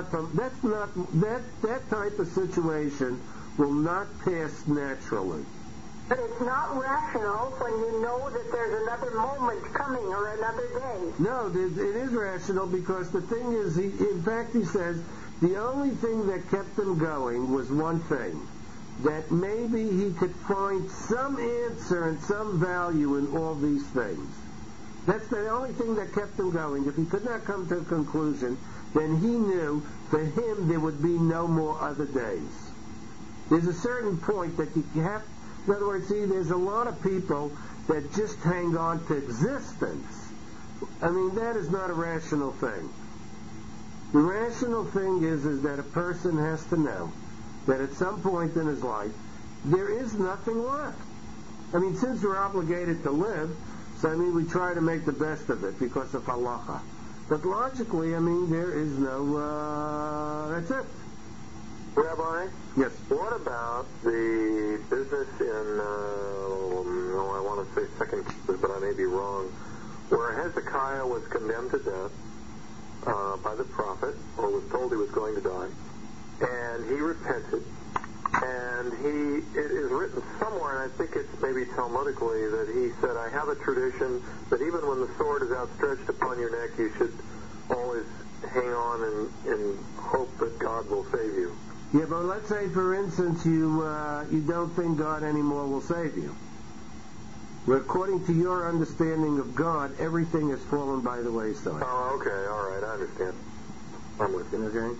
that type of situation will not pass naturally. But it's not rational when you know that there's another moment coming or another day. No, it is rational because the thing is, in fact, he says the only thing that kept him going was one thing. That maybe he could find some answer and some value in all these things. That's the only thing that kept him going. If he could not come to a conclusion, then he knew for him there would be no more other days. There's a certain point that you have. In other words, there's a lot of people that just hang on to existence. I mean, that is not a rational thing. The rational thing is that a person has to know that at some point in his life, there is nothing left. I mean, since we're obligated to live, so I mean, we try to make the best of it because of halacha. But logically, I mean, there is no, that's it. Rabbi? Yes. What about the business in, I want to say Second Kings, but I may be wrong, where Hezekiah was condemned to death by the prophet, or was told he was going to die, and he repented, and it is written somewhere, and I think it's maybe Talmudically, that he said, I have a tradition that even when the sword is outstretched upon your neck, you should always hang on and hope that God will save you. Yeah, but let's say, for instance, you don't think God anymore will save you. Well, according to your understanding of God, everything has fallen by the wayside. Oh, okay, all right, I understand. I'm with you. Okay?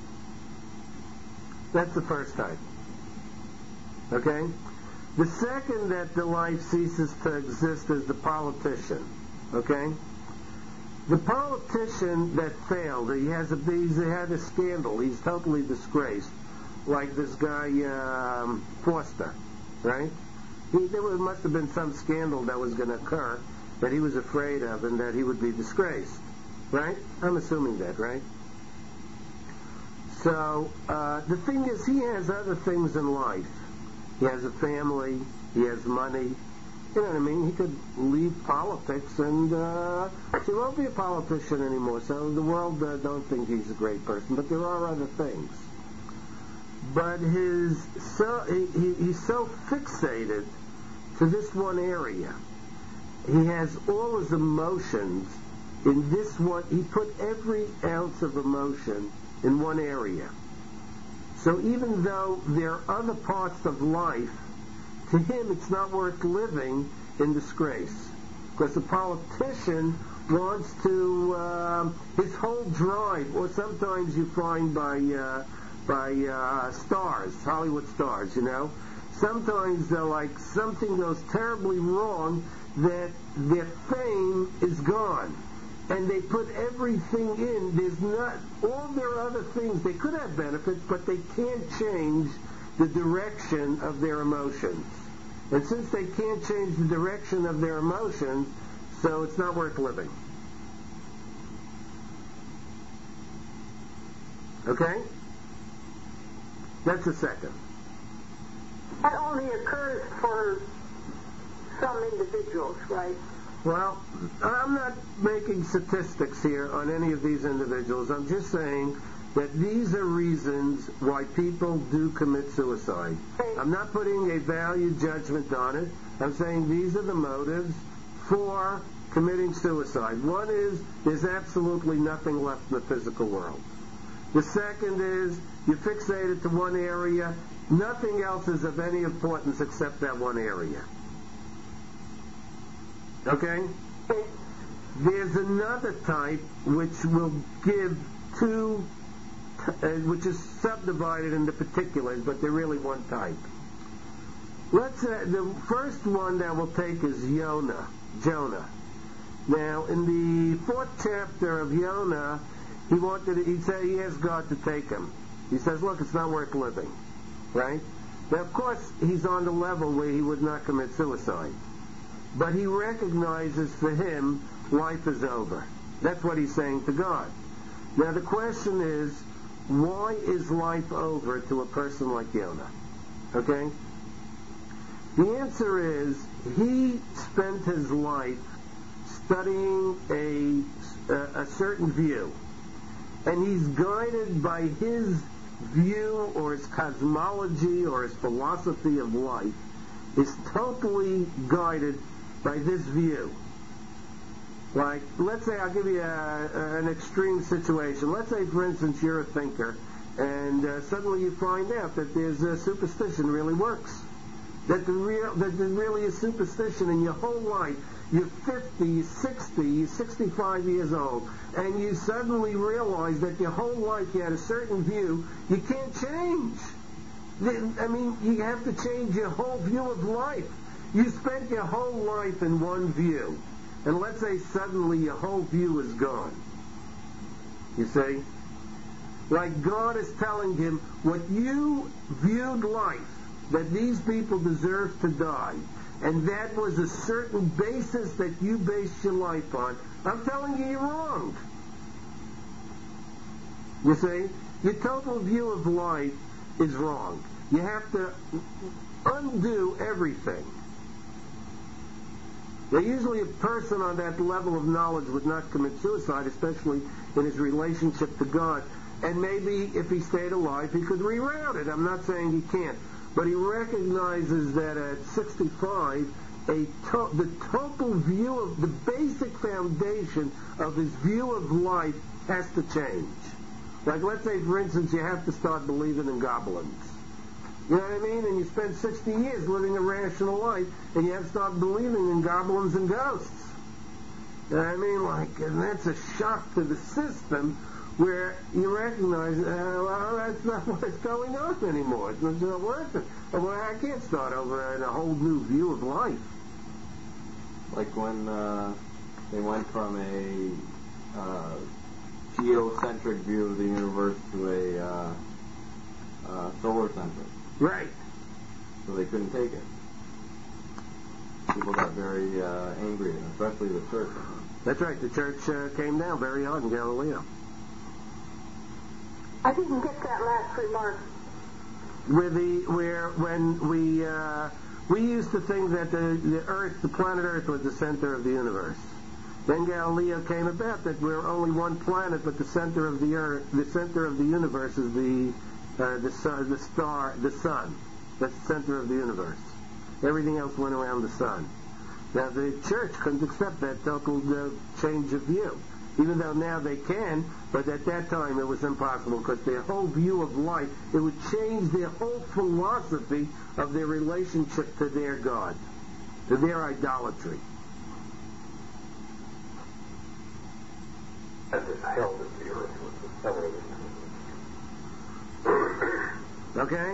That's the first type. Okay? The second that the life ceases to exist is the politician. Okay? The politician that failed, he had a scandal. He's totally disgraced. Like this guy, Foster, right? There must have been some scandal that was going to occur that he was afraid of and that he would be disgraced. Right? I'm assuming that, right? So, the thing is, he has other things in life. He has a family, he has money. You know what I mean? He could leave politics and he won't be a politician anymore. So the world don't think he's a great person, but there are other things. But he's so fixated to this one area. He has all his emotions in this one. He put every ounce of emotion in one area. So even though there are other parts of life, to him it's not worth living in disgrace. Because the politician wants to, his whole drive, or sometimes you find by stars, Hollywood stars, you know, sometimes they're like something goes terribly wrong that their fame is gone. And they put everything in. There's not, all their other things, they could have benefits, but they can't change the direction of their emotions. And since they can't change the direction of their emotions, so it's not worth living. Okay? That's the second. That only occurs for some individuals, right? Well, I'm not making statistics here on any of these individuals. I'm just saying that these are reasons why people do commit suicide. I'm not putting a value judgment on it. I'm saying these are the motives for committing suicide. One is there's absolutely nothing left in the physical world. The second is you're fixated to one area. Nothing else is of any importance except that one area. Okay? There's another type which will give two, which is subdivided into particulars, but they're really one type. Let's say the first one that we'll take is Jonah. Now, in the 4th chapter of Jonah, he said he asked God to take him. He says, look, it's not worth living. Right? Now, of course, he's on the level where he would not commit suicide. But he recognizes for him, life is over. That's what he's saying to God. Now the question is, why is life over to a person like Jonah? Okay? The answer is, he spent his life studying a certain view. And he's guided by his view or his cosmology or his philosophy of life is totally guided by this view. Like, let's say, I'll give you an extreme situation. Let's say, for instance, you're a thinker, and suddenly you find out that superstition really works. That there really is superstition in your whole life. You're 50, you're 60, you're 65 years old, and you suddenly realize that your whole life you had a certain view you can't change. I mean, you have to change your whole view of life. You spent your whole life in one view, and let's say suddenly your whole view is gone. You see? Like God is telling him, what you viewed life, that these people deserve to die, and that was a certain basis that you based your life on, I'm telling you, you're wrong. You see? Your total view of life is wrong. You have to undo everything. Now, usually a person on that level of knowledge would not commit suicide, especially in his relationship to God. And maybe if he stayed alive, he could reroute it. I'm not saying he can't. But he recognizes that at 65, the total view of the basic foundation of his view of life has to change. Like, let's say, for instance, you have to start believing in goblins. You know what I mean? And you spend 60 years living a rational life, and you have to start believing in goblins and ghosts. You know what I mean? Like, and that's a shock to the system where you recognize, well, that's not what's going on anymore. It's not worth it. Well, I can't start over in a whole new view of life. Like when they went from a geocentric view of the universe to a solar-centric. Right. So they couldn't take it. People got very angry, especially the church. That's right. The church came down very hard in Galileo. I didn't get that last remark. When we used to think that the Earth, the planet Earth, was the center of the universe. Then Galileo came about that we're only one planet, but the center of the Earth, the center of the universe is the sun. That's the center of the universe. Everything else went around the sun. Now the church couldn't accept that total change of view, even though now they can. But at that time it was impossible because their whole view of life, it would change their whole philosophy of their relationship to their God, to their idolatry. As is held as the earth was the center of the universe. Okay?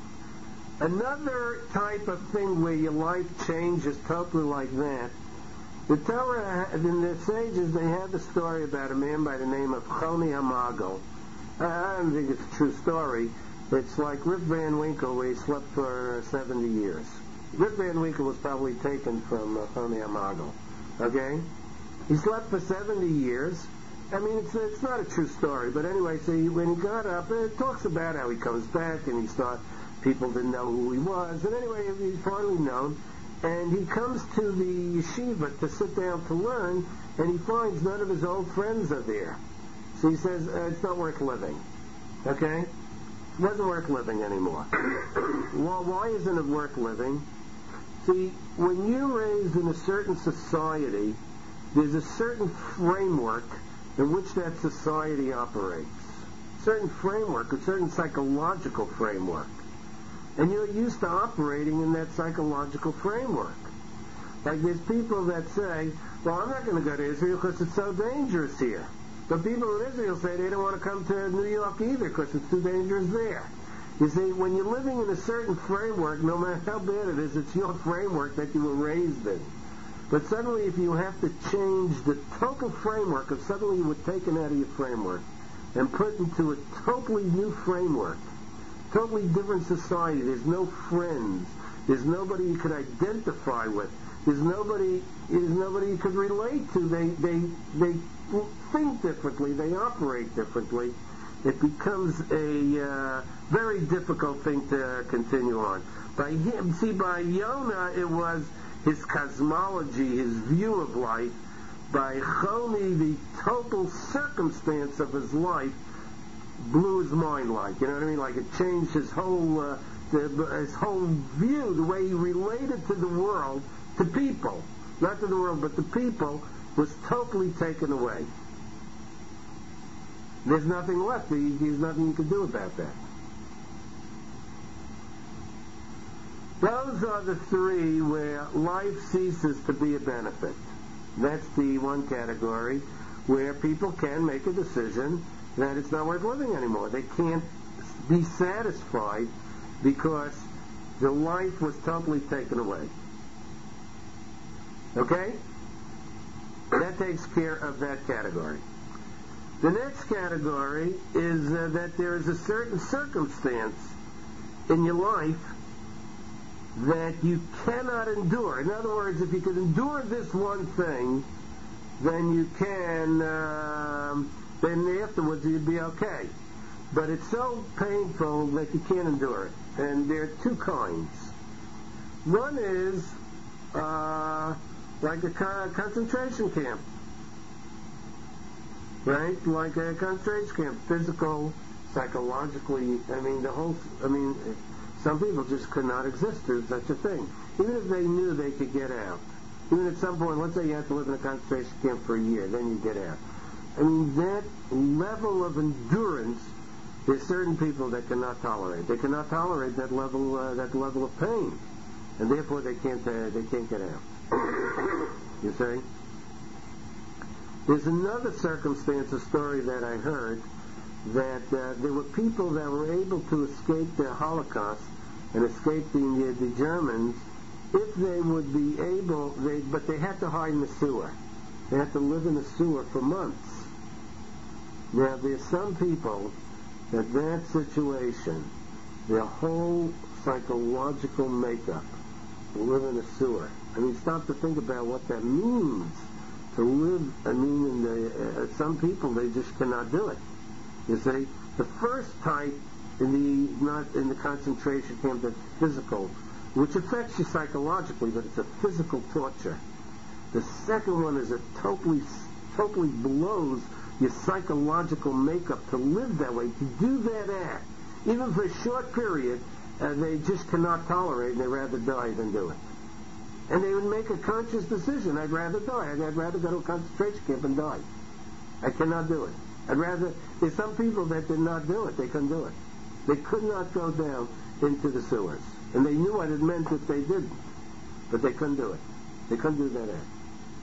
Another type of thing where your life changes totally like that, the Torah, in the sages, they have a story about a man by the name of Choni HaMagel. I don't think it's a true story. It's like Rip Van Winkle, where he slept for 70 years. Rip Van Winkle was probably taken from Choni HaMagel. Okay? He slept for 70 years. I mean, it's not a true story, but anyway, so when he got up, it talks about how he comes back, and he thought people didn't know who he was, and anyway, he's finally known, and he comes to the yeshiva to sit down to learn, and he finds none of his old friends are there. So he says, it's not worth living. Okay? It wasn't worth living anymore. Well, why isn't it worth living? See, when you're raised in a certain society, there's a certain framework in which that society operates. A certain framework, a certain psychological framework. And you're used to operating in that psychological framework. Like there's people that say, well, I'm not going to go to Israel because it's so dangerous here. But people in Israel say they don't want to come to New York either because it's too dangerous there. You see, when you're living in a certain framework, no matter how bad it is, it's your framework that you were raised in. But suddenly if you have to change the total framework, if suddenly you were taken out of your framework and put into a totally new framework, totally different society, there's no friends, there's nobody you could identify with, there's nobody you could relate to, they think differently, they operate differently, it becomes a very difficult thing to continue on. By Yonah it was his cosmology, his view of life. By Choni, the total circumstance of his life blew his mind, like, you know what I mean? Like it changed his whole view, the way he related to the world, to people, not to the world, but to people, was totally taken away. There's nothing left. There's nothing you can do about that. Those are the three where life ceases to be a benefit. That's the one category where people can make a decision that it's not worth living anymore. They can't be satisfied because the life was totally taken away. Okay? That takes care of that category. The next category is that there is a certain circumstance in your life that you cannot endure. In other words, if you could endure this one thing, then you can, then afterwards you'd be okay. But it's so painful that you can't endure it. And there are two kinds. One is like a concentration camp. Right? Like a concentration camp. Physical, psychologically, some people just could not exist. There's such a thing. Even if they knew they could get out. Even at some point, let's say you have to live in a concentration camp for a year, then you get out. I mean, that level of endurance, there's certain people that cannot tolerate. They cannot tolerate that level of pain, and therefore they can't get out. You see? There's another circumstance, a story that I heard, that there were people that were able to escape the Holocaust and escape the Germans if they would be able, but they had to hide in the sewer. They had to live in a sewer for months. Now, there's some people that situation, their whole psychological makeup, to live in a sewer. I mean, stop to think about what that means to live. I mean, some people, they just cannot do it. You see, the first type not in the concentration camp, that's physical, which affects you psychologically, but it's a physical torture. The second one is it totally blows your psychological makeup to live that way, to do that act. Even for a short period, they just cannot tolerate, and they'd rather die than do it. And they would make a conscious decision, I'd rather die. I'd rather go to a concentration camp and die. I cannot do it. There's some people that did not do it. They couldn't do it. They could not go down into the sewers. And they knew what it meant if they didn't. But they couldn't do it. They couldn't do that act.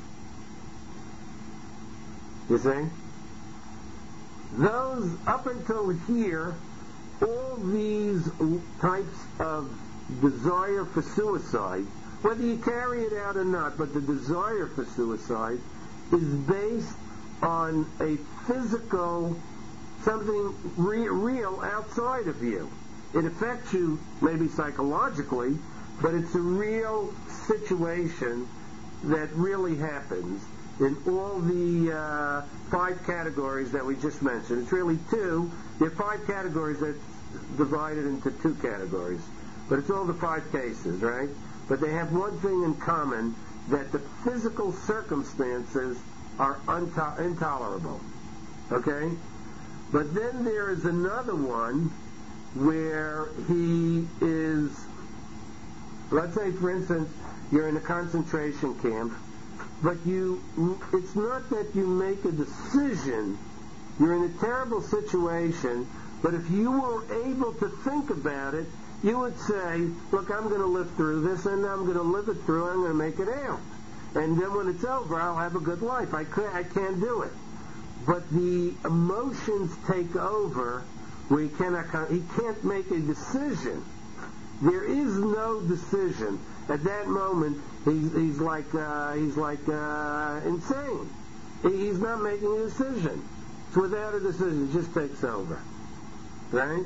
You see? Those, up until here, all these types of desire for suicide, whether you carry it out or not, but the desire for suicide is based on a physical, something real outside of you. It affects you maybe psychologically, but it's a real situation that really happens in all the 5 categories that we just mentioned. It's really 2. There are 5 categories that's divided into 2 categories. But it's all the 5 cases, right? But they have one thing in common, that the physical circumstances are intolerable. Okay? But then there is another one where he is, let's say, for instance, you're in a concentration camp, but it's not that you make a decision. You're in a terrible situation, but if you were able to think about it, you would say, look, I'm going to live through this, and I'm going to live it through, and I'm going to make it out. And then when it's over, I'll have a good life. I can't do it. But the emotions take over where he can't make a decision. There is no decision. At that moment, he's like insane. He's not making a decision. It's without a decision. It just takes over. Right?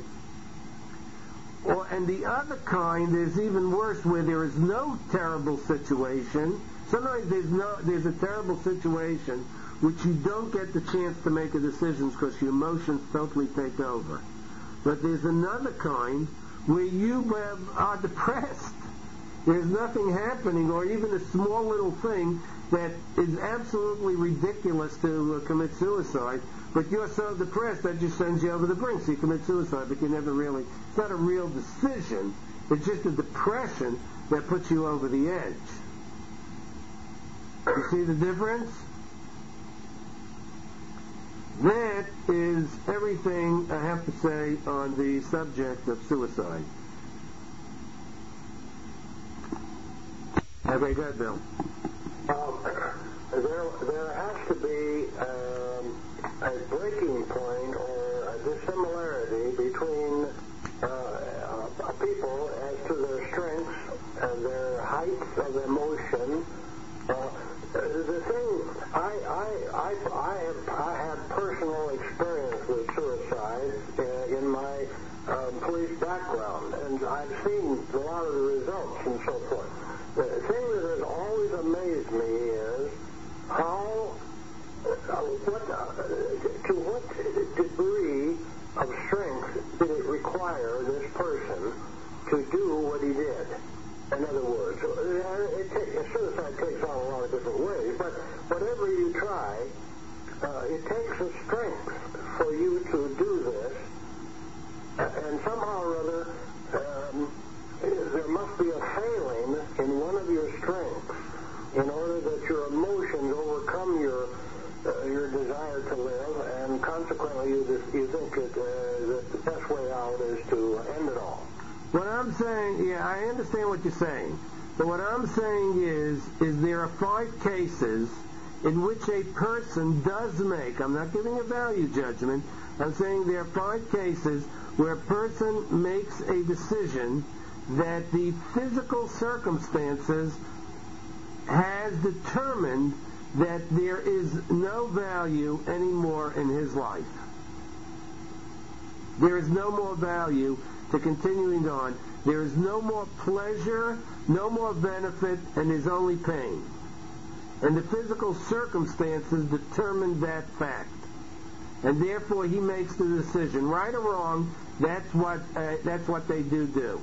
And the other kind is even worse, where there is no terrible situation. Sometimes there's a terrible situation which you don't get the chance to make a decision because your emotions totally take over. But there's another kind where you are depressed. There's nothing happening, or even a small little thing that is absolutely ridiculous to commit suicide, but you're so depressed that just sends you over the brink, so you commit suicide, but you never really, it's not a real decision, it's just a depression that puts you over the edge. You see the difference? That is everything I have to say on the subject of suicide. Very good, Bill. There has to be a breaking point or a dissimilarity between people as to their strengths and their heights of emotion. The thing, I have personal experience with suicide in my police background, and I've seen a lot of the results and so forth. The thing that has always amazed me is to what degree of strength did it require this person to do what he did. In other words, suicide takes on a lot of different ways, but whatever you try, it takes a strength for you to do this, and somehow or other, there must be a failing in one of your strengths in order that your emotions overcome your desire to live, What I'm saying, yeah, I understand what you're saying. But what I'm saying is there are 5 cases in which a person does make, I'm not giving a value judgment, I'm saying there are 5 cases where a person makes a decision that the physical circumstances has determined that there is no value anymore in his life. There is no more value to continuing on. There is no more pleasure, no more benefit, and there's only pain. And the physical circumstances determine that fact. And therefore he makes the decision. Right or wrong, that's what they do.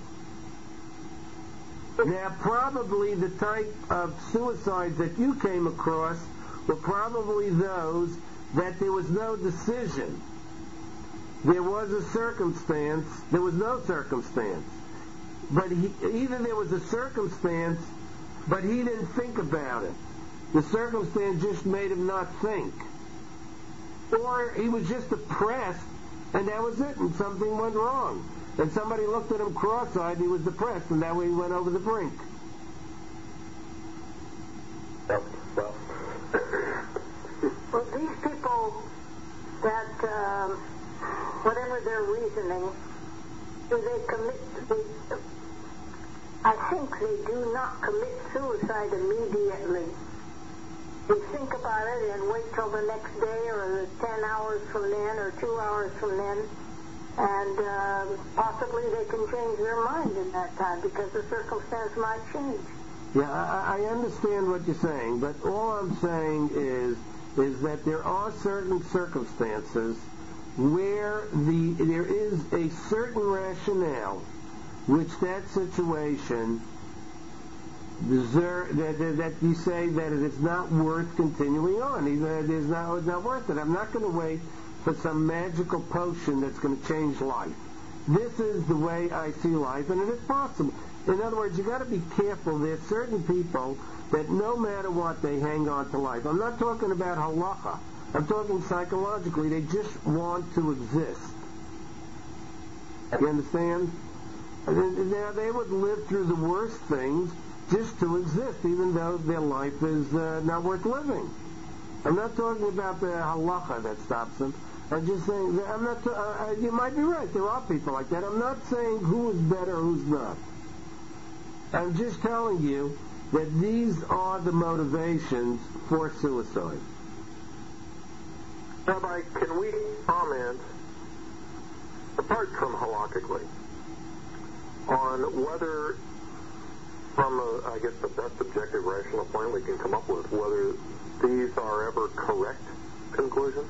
Now, probably the type of suicides that you came across were probably those that there was no decision. There was a circumstance, there was no circumstance. But either there was a circumstance, but he didn't think about it. The circumstance just made him not think. Or he was just depressed, and that was it, and something went wrong. And somebody looked at him cross-eyed, and he was depressed, and that way he went over the brink. Well, well, these people that, whatever their reasoning, do they commit, I think they do not commit suicide immediately. They think about it and wait till the next day or 10 hours from then or 2 hours from then, and possibly they can change their mind in that time because the circumstance might change. Yeah, I understand what you're saying, but all I'm saying is that there are certain circumstances where there is a certain rationale which that situation that you say that it is not worth continuing on. It's not worth it. I'm not going to wait for some magical potion that's going to change life. This is the way I see life, and it is possible. In other words, you've got to be careful. There are certain people that no matter what, they hang on to life. I'm not talking about halacha. I'm talking psychologically. They just want to exist. You understand? Now, they would live through the worst things just to exist, even though their life is not worth living. I'm not talking about the halacha that stops them. I'm just saying, you might be right, there are people like that. I'm not saying who is better, who's not. I'm just telling you that these are the motivations for suicide. Rabbi, can we comment, apart from halakhically, on whether, from I guess the best objective rational point we can come up with, whether these are ever correct conclusions?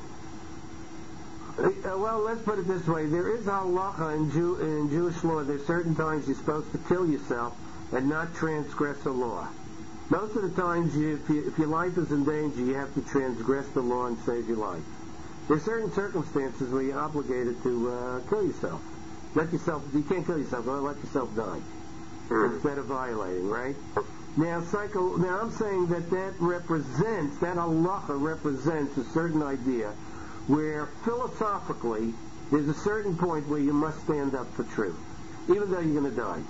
Well, let's put it this way. There is halacha in Jewish law. There's certain times you're supposed to kill yourself and not transgress the law. Most of the times, if your life is in danger, you have to transgress the law and save your life. There's certain circumstances where you're obligated to kill yourself. You can't kill yourself, let yourself die. Instead of violating, right? Now I'm saying that halacha represents a certain idea where philosophically there's a certain point where you must stand up for truth, even though you're going to die.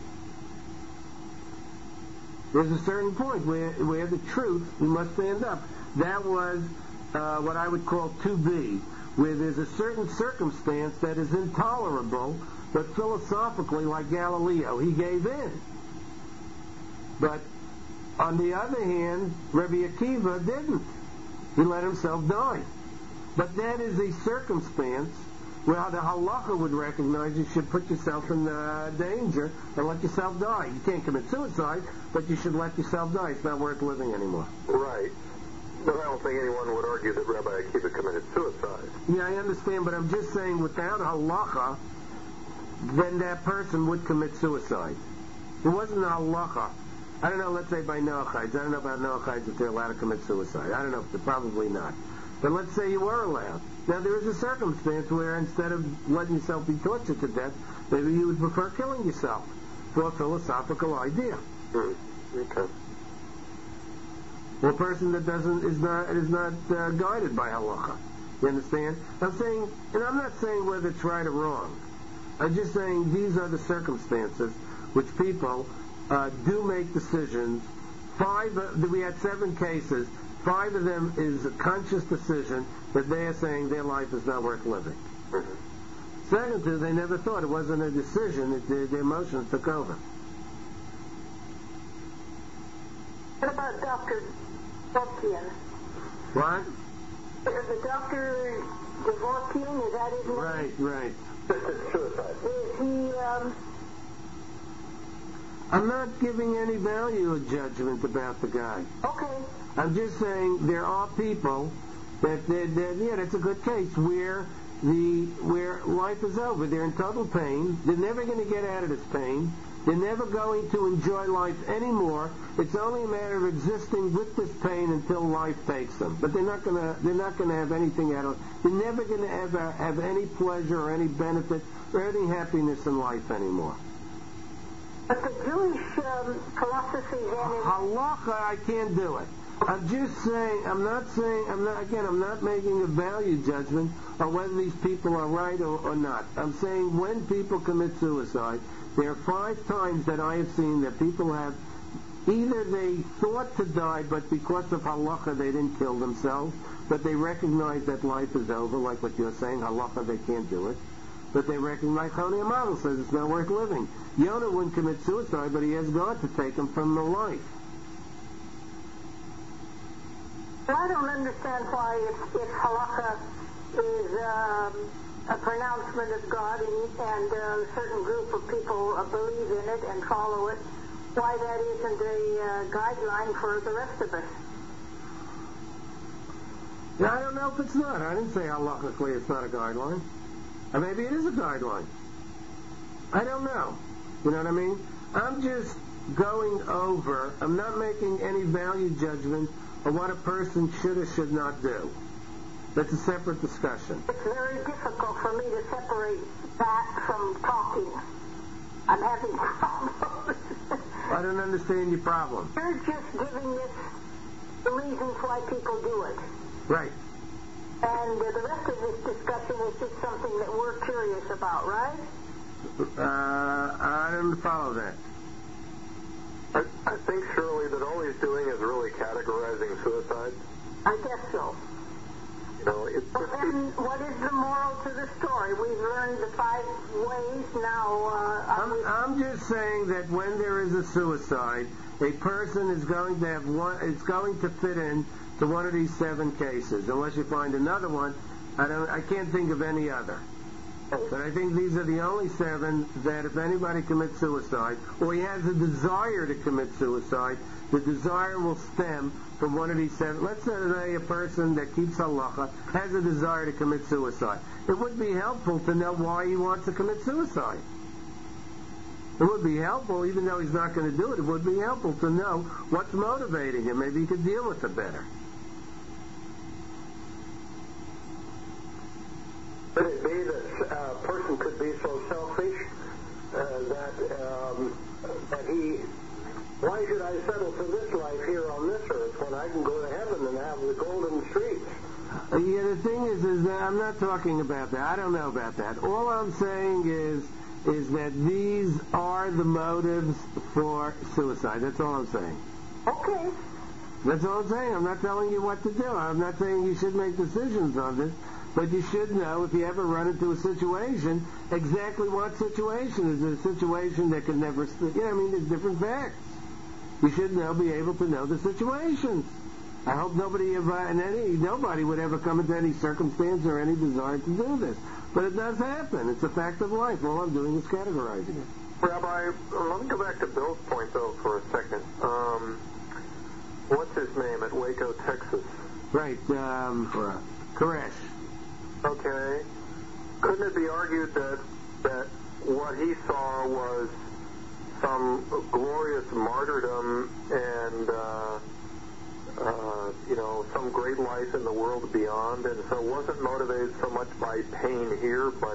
There's a certain point where the truth, you must stand up. That was what I would call 2B, where there's a certain circumstance that is intolerable, but philosophically, like Galileo, he gave in. But on the other hand, Rabbi Akiva didn't. He let himself die. But that is a circumstance where the halacha would recognize you should put yourself in danger and let yourself die. You can't commit suicide, but you should let yourself die. It's not worth living anymore. Right. But I don't think anyone would argue that Rabbi Akiva committed suicide. Yeah, I understand, but I'm just saying without halacha, then that person would commit suicide. It wasn't a halacha. I don't know, let's say by Noachides. I don't know about Noachides if they're allowed to commit suicide. I don't know, they're probably not. But let's say you were allowed. Now, there is a circumstance where instead of letting yourself be tortured to death, maybe you would prefer killing yourself for a philosophical idea. Okay. Or a person that is not guided by halacha. You understand? I'm saying, and I'm not saying whether it's right or wrong. I'm just saying these are the circumstances which people do make decisions. We had 7 cases. 5 of them is a conscious decision that they are saying their life is not worth living. Mm-hmm. Second two, they never thought. It wasn't a decision. The emotions took over. What about Dr. Dvorkin? What? The Dr. Dvorkin, is that his name? Right. Suicide. Is he, I'm not giving any value or judgment about the guy. okay. I'm just saying there are people that that's a good case where life is over. They're in total pain. They're never going to get out of this pain. They're never going to enjoy life anymore. It's only a matter of existing with this pain until life takes them. But they're not gonna have anything out of it. They're never gonna ever have any pleasure or any benefit or any happiness in life anymore. But the Jewish philosophy then is... Halacha, I can't do it. I'm just saying, I'm not making a value judgment on whether these people are right or not. I'm saying when people commit suicide, there are 5 times that I have seen that people have, either they thought to die, but because of halacha they didn't kill themselves, but they recognize that life is over, like what you're saying, halacha they can't do it. But they recognize, Choni Amadal says it's not worth living. Yonah wouldn't commit suicide, but he has God to take him from the life. Well, I don't understand why if halakha is a pronouncement of God and a certain group of people believe in it and follow it, why that isn't a guideline for the rest of us. Yeah, I don't know if it's not. I didn't say halakhically it's not a guideline. Or maybe it is a guideline. I don't know. You know what I mean? I'm just going over. I'm not making any value judgment of what a person should or should not do. That's a separate discussion. It's very difficult for me to separate that from talking. I'm having problems. I don't understand your problem. You're just giving us the reasons why people do it. Right. And the rest of this discussion is just something that we're curious about, right? I don't follow that. I think, Shirley, that all he's doing is really categorizing suicide. I guess so. You know, it's Well, then, what is the moral to the story? We've learned the 5 ways now. I'm just saying that when there is a suicide, a person is going to have it's going to fit in to one of these 7 cases. Unless you find another one, I can't think of any other. But I think these are the only 7 that if anybody commits suicide, or he has a desire to commit suicide, the desire will stem from one of these 7. Let's say a person that keeps halacha has a desire to commit suicide. It would be helpful to know why he wants to commit suicide. It would be helpful, even though he's not going to do it, it would be helpful to know what's motivating him. Maybe he could deal with it better. Could it be that a person could be so selfish that he, why should I settle for this life here on this earth when I can go to heaven and have the golden streets? Yeah, the thing is that I'm not talking about that. I don't know about that. All I'm saying is that these are the motives for suicide. That's all I'm saying. Okay. That's all I'm saying. I'm not telling you what to do. I'm not saying you should make decisions on this. But you should know, if you ever run into a situation, exactly what situation. Is it a situation that can never... there's different facts. You should be able to know the situations. I hope nobody would ever come into any circumstance or any desire to do this. But it does happen. It's a fact of life. All I'm doing is categorizing it. Rabbi, let me go back to Bill's point, though, for a second. What's his name at Waco, Texas? Right. Koresh. Okay. Couldn't it be argued that what he saw was some glorious martyrdom and some great life in the world beyond, and so wasn't motivated so much by pain here, but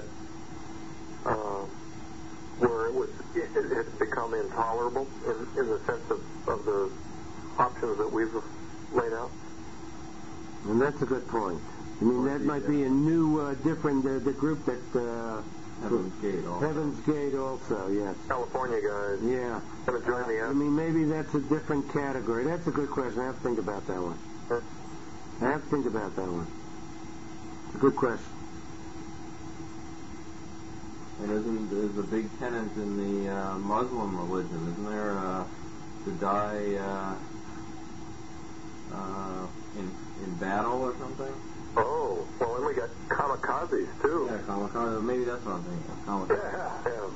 where it had become intolerable in the sense of the options that we've laid out? And that's a good point. I mean, that might be a new, different, the group that Heaven's Gate also. Heaven's Gate also, yes. California guys. Yeah. Going to join the I mean, maybe that's a different category. That's a good question. I have to think about that one. I have to think about that one. It's a good question. And there's a big tenet in the Muslim religion, isn't there, to die in battle or something? Oh, well, then we got kamikazes, too. Yeah, kamikaze. Maybe that's what I'm thinking of. Kamikaze.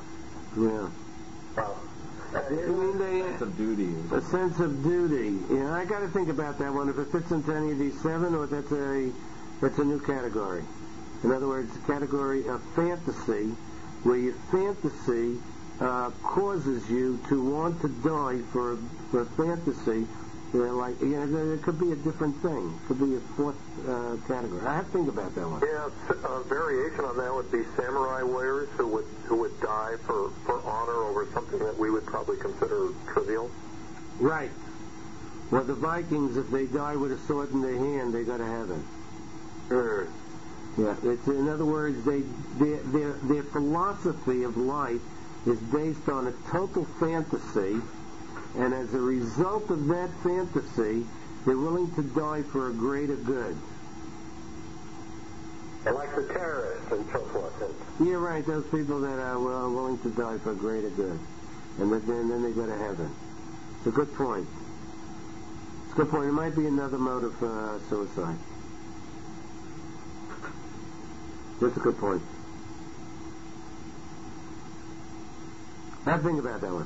Yeah. I mean, Sense of duty. a sense of duty. Yeah, I got to think about that one. If it fits into any of these seven, or that's a new category. In other words, a category of fantasy, where your fantasy causes you to want to die for a fantasy. It could be a different thing. It could be a fourth category. I have to think about that one. Yeah, a variation on that would be samurai warriors who would die for honor over something that we would probably consider trivial. Right. Well, the Vikings, if they die with a sword in their hand, they go to heaven. Sure. Yeah. In other words, their philosophy of life is based on a total fantasy. And as a result of that fantasy, they're willing to die for a greater good. And like the terrorists and so forth. Yeah, right. Those people that are willing to die for a greater good. And then they go to heaven. It's a good point. It's a good point. It might be another mode of suicide. That's a good point. I think about that one.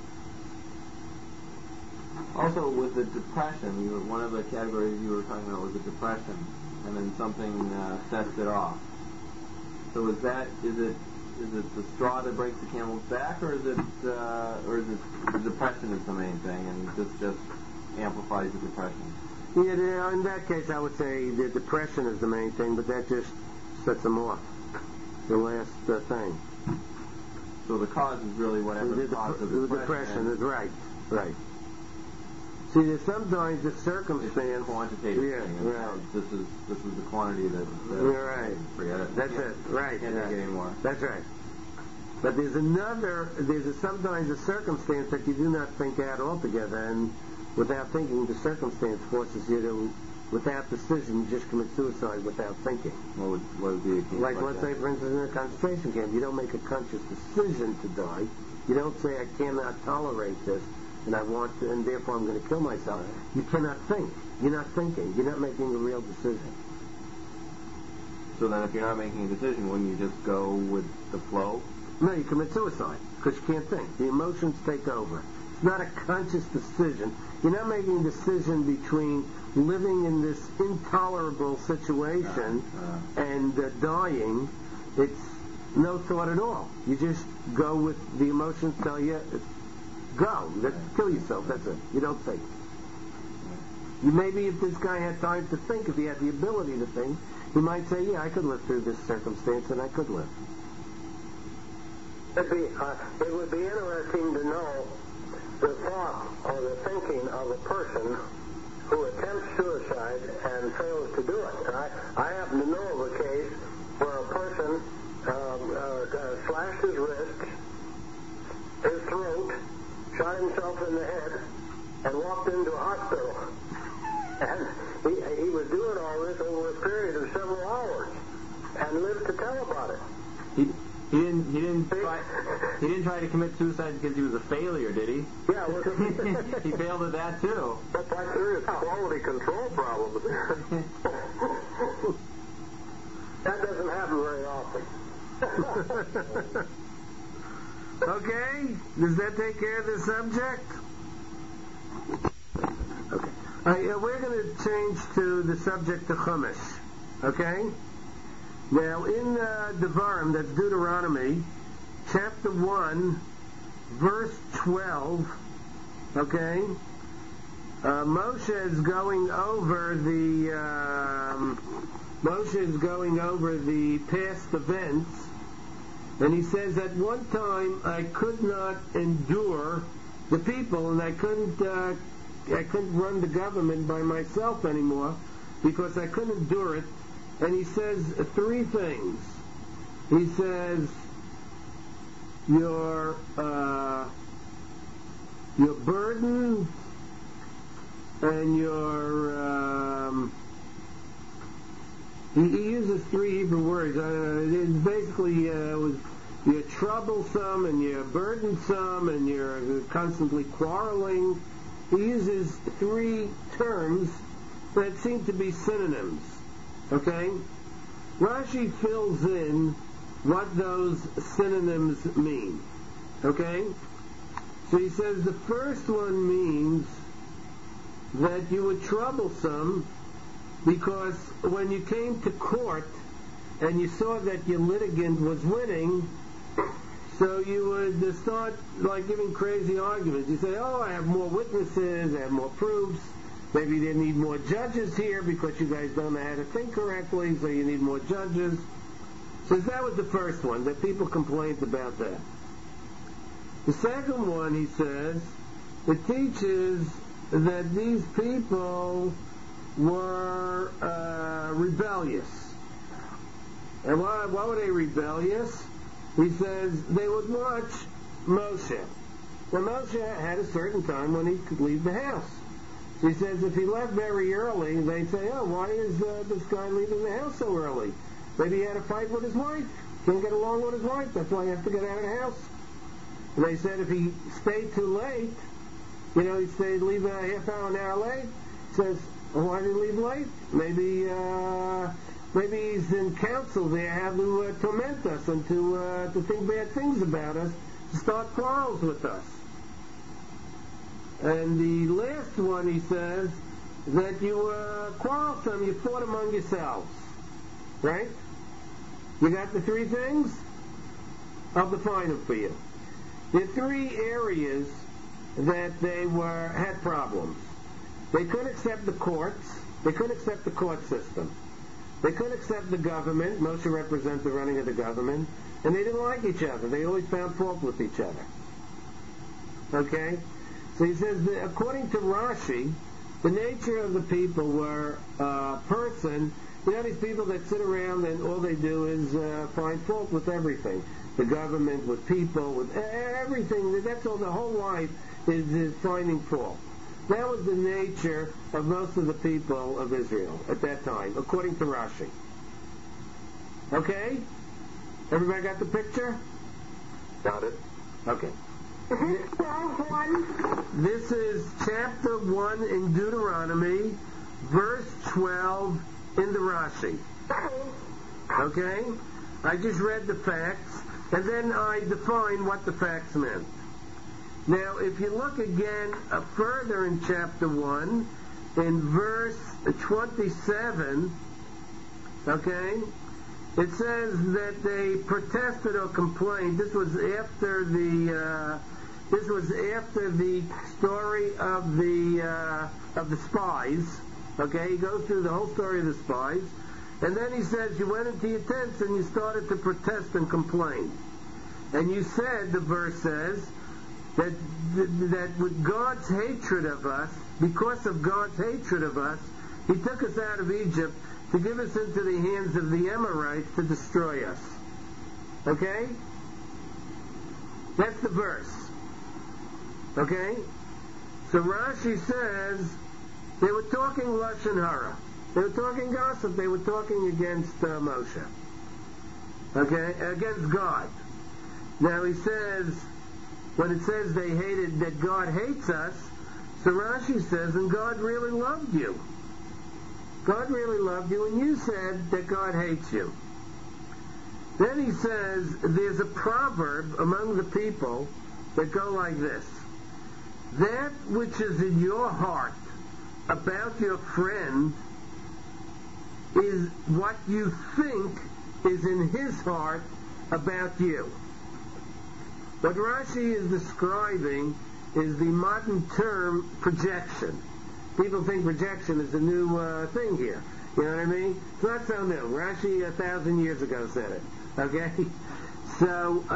Also, with the depression, one of the categories you were talking about was the depression, and then something sets it off. So is it the straw that breaks the camel's back, or is it the depression is the main thing, and this just amplifies the depression? Yeah, in that case, I would say the depression is the main thing, but that just sets them off. The last thing. So the cause is really whatever caused the depression. is right. See, there's sometimes the circumstance. It's a quantitative thing. Right. This is the quantity that. You're right. Forget it. That's it. Right. Can't take it anymore. That's right. But there's sometimes a circumstance that you do not think out altogether, and without thinking, the circumstance forces you to, without decision, you just commit suicide without thinking. What would be a case like let's say, for instance, in a concentration camp, you don't make a conscious decision to die. You don't say, I cannot tolerate this, and I want to, and therefore I'm going to kill myself. You cannot think. You're not thinking. You're not making a real decision. So then if you're not making a decision, wouldn't you just go with the flow? No, you commit suicide because you can't think. The emotions take over. It's not a conscious decision. You're not making a decision between living in this intolerable situation and dying. It's no thought at all. You just go with the emotions tell you, go. Kill yourself. That's it. You don't think. Maybe if this guy had time to think, if he had the ability to think, he might say, yeah, I could live through this circumstance, and I could live. It would be interesting to know the thought or the thinking of a person who attempts suicide and fails to do it. I happen to know of a case where a person slashed his wrists, his throat, shot himself in the head, and walked into a hospital. And he was doing all this over a period of several hours and lived to tell about it. He didn't try to commit suicide because he was a failure, did he? Yeah, well, he failed at that too. That's like serious quality control problems. That doesn't happen very often. Okay, does that take care of the subject? Okay. We're going to change to the subject of Chumash. Okay? Now, in Devarim, that's Deuteronomy, chapter 1, verse 12, okay? Moshe is going over the past events, and he says, at one time I could not endure the people, and I couldn't run the government by myself anymore because I couldn't endure it. And he says three things. He says, your burden and your he uses 3 Hebrew words. It's basically you're troublesome and you're burdensome and you're constantly quarreling. He uses 3 terms that seem to be synonyms. Okay? Rashi fills in what those synonyms mean. Okay? So he says the first one means that you were troublesome because when you came to court and you saw that your litigant was winning, so you would start like giving crazy arguments. You say, oh, I have more witnesses, I have more proofs, maybe they need more judges here because you guys don't know how to think correctly, so you need more judges. So that was the first one, that people complained about that. The second one, he says, it teaches that these people were rebellious. And why were they rebellious? He says they would watch Moshe. Now Moshe had a certain time when he could leave the house. So he says if he left very early, they'd say, oh, why is this guy leaving the house so early? Maybe he had a fight with his wife. Can't get along with his wife. That's why he has to get out of the house. And they said if he stayed too late, he'd leave a half hour, an hour late. He says, well, why did he leave late? Maybe he's in council there how to torment us and to think bad things about us, to start quarrels with us. And the last one, he says, that you were quarrelsome, you fought among yourselves. Right? You got the 3 things? I'll define them for you. There are 3 areas that they had problems. They couldn't accept the courts. They couldn't accept the court system. They couldn't accept the government. Moshe represents the running of the government. And they didn't like each other. They always found fault with each other. Okay? So he says, that according to Rashi, the nature of the people were a person. These people that sit around and all they do is find fault with everything. The government, with people, with everything. That's all. The whole life is finding fault. That was the nature of most of the people of Israel at that time, according to Rashi. Okay? Everybody got the picture? Got it. Okay. Is this 12:1? This is chapter 1 in Deuteronomy, verse 12 in the Rashi. Okay? I just read the facts, and then I defined what the facts meant. Now, if you look again further in chapter 1, in verse 27, okay, it says that they protested or complained. This was after the story of the spies. Okay, he goes through the whole story of the spies, and then he says you went into your tents and you started to protest and complain, and you said, the verse says, that with God's hatred of us, because of God's hatred of us, He took us out of Egypt to give us into the hands of the Amorites to destroy us. Okay? That's the verse. Okay? So Rashi says they were talking Lashon Hara. They were talking gossip. They were talking against Moshe. Okay? Against God. Now he says, when it says they hated, that God hates us, so Rashi says, and God really loved you. God really loved you, and you said that God hates you. Then he says, there's a proverb among the people that go like this. That which is in your heart about your friend is what you think is in his heart about you. What Rashi is describing is the modern term projection. People think projection is a new thing here. You know what I mean? It's not so new. Rashi 1,000 years ago said it. Okay? So,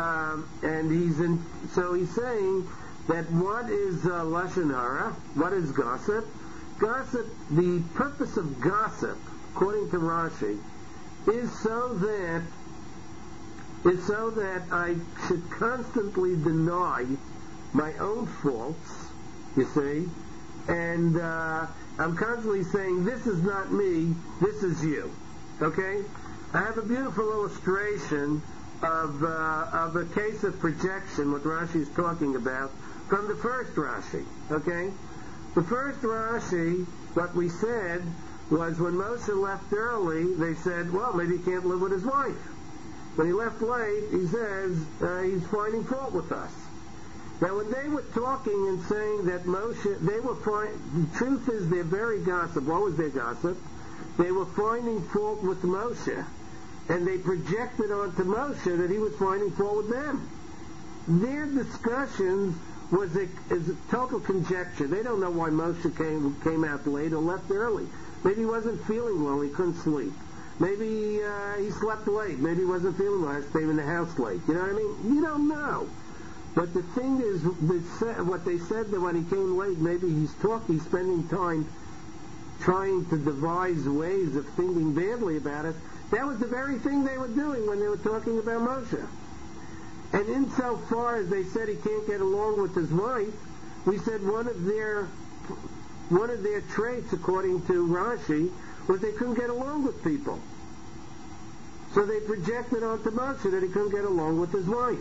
so he's saying that what is Lashon Hara? What is gossip? Gossip, the purpose of gossip, according to Rashi, is so that is so that I should constantly deny my own faults, you see, and I'm constantly saying, this is not me, this is you, okay? I have a beautiful illustration of a case of projection, what Rashi is talking about, from the first Rashi, okay? The first Rashi, what we said was when Moshe left early, they said, well, maybe he can't live with his wife. When he left late, he says he's finding fault with us. Now, when they were talking and saying that Moshe, the truth is they're very gossip. What was their gossip? They were finding fault with Moshe. And they projected onto Moshe that he was finding fault with them. Their discussions is a total conjecture. They don't know why Moshe came out late or left early. Maybe he wasn't feeling well, he couldn't sleep. Maybe he slept late. Maybe he wasn't feeling well, he stayed in the house late. You know what I mean? You don't know. But the thing is, what they said that when he came late, maybe he's spending time trying to devise ways of thinking badly about us. That was the very thing they were doing when they were talking about Moshe. And insofar as they said he can't get along with his wife, we said one of their traits, according to Rashi, was they couldn't get along with people. So they projected onto Moshe that he couldn't get along with his wife.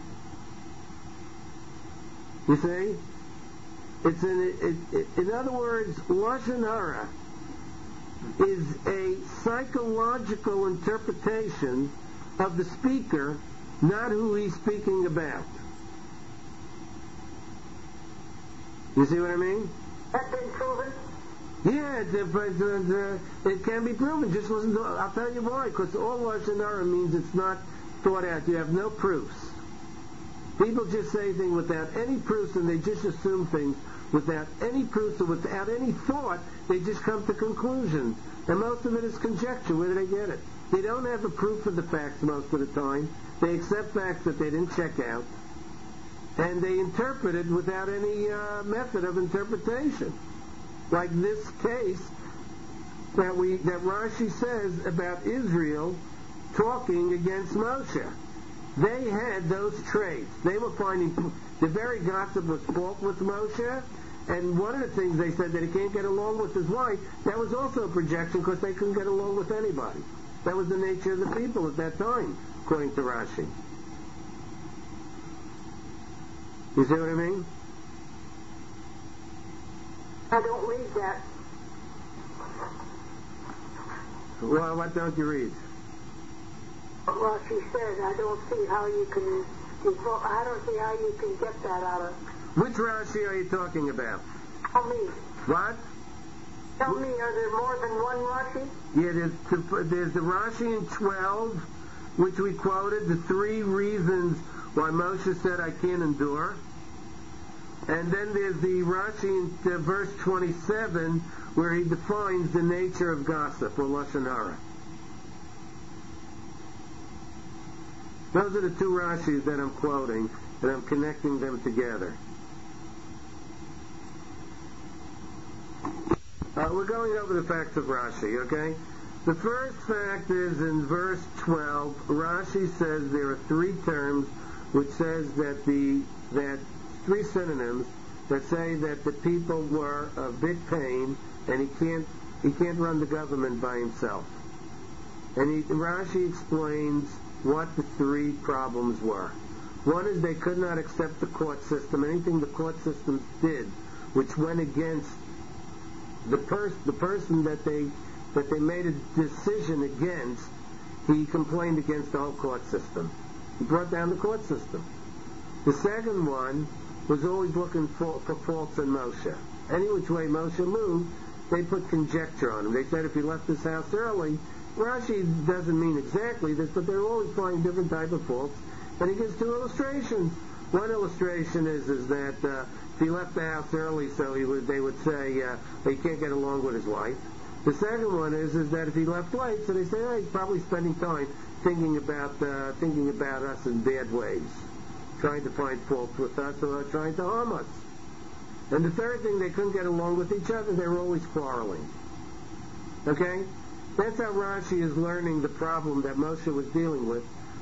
You see? In other words, Lashon Hara is a psychological interpretation of the speaker, not who he's speaking about. You see what I mean? That's been proven? Yeah, it can be proven. Just listen to, I'll tell you why. Because all Lashon Hara means it's not thought out. You have no proofs. People just say things without any proofs, and they just assume things without any proofs or without any thought. They just come to conclusions. And most of it is conjecture. Where do they get it? They don't have a proof of the facts most of the time. They accept facts that they didn't check out. And they interpret it without any method of interpretation. Like this case that Rashi says about Israel talking against Moshe. They had those traits. They were finding the very gossip was fault with Moshe, and one of the things they said that he can't get along with his wife, that was also a projection because they couldn't get along with anybody. That was the nature of the people at that time, according to Rashi. You see what I mean? I don't read that. Well, what don't you read? Rashi says, I don't see how you can get that out of. Which Rashi are you talking about? Tell me. What? Tell me, are there more than one Rashi? Yeah, there's the Rashi in 12, which we quoted, the 3 reasons why Moshe said, I can't endure. And then there's the Rashi in verse 27, where he defines the nature of gossip, or Lashon Hara. Those are the 2 Rashis that I'm quoting, and I'm connecting them together. We're going over the facts of Rashi, okay? The first fact is in verse 12, Rashi says there are 3 terms which says that 3 synonyms that say that the people were of big pain and he can't run the government by himself. And Rashi explains what the 3 problems were. One is they could not accept the court system. Anything the court system did, which went against the person that they made a decision against, he complained against the whole court system. He brought down the court system. The second one was always looking for faults in Moshe. Any which way Moshe moved, they put conjecture on him. They said if he left his house early, Rashi doesn't mean exactly this, but they're always finding different type of faults. And he gives 2 illustrations. One illustration is that if he left the house early, so they would say he can't get along with his wife. The second one is that if he left late, so they say he's probably spending time thinking about us in bad ways, trying to find faults with us or trying to harm us. And the third thing, they couldn't get along with each other. They were always quarreling. Okay? That's how Rashi is learning the problem that Moshe was dealing with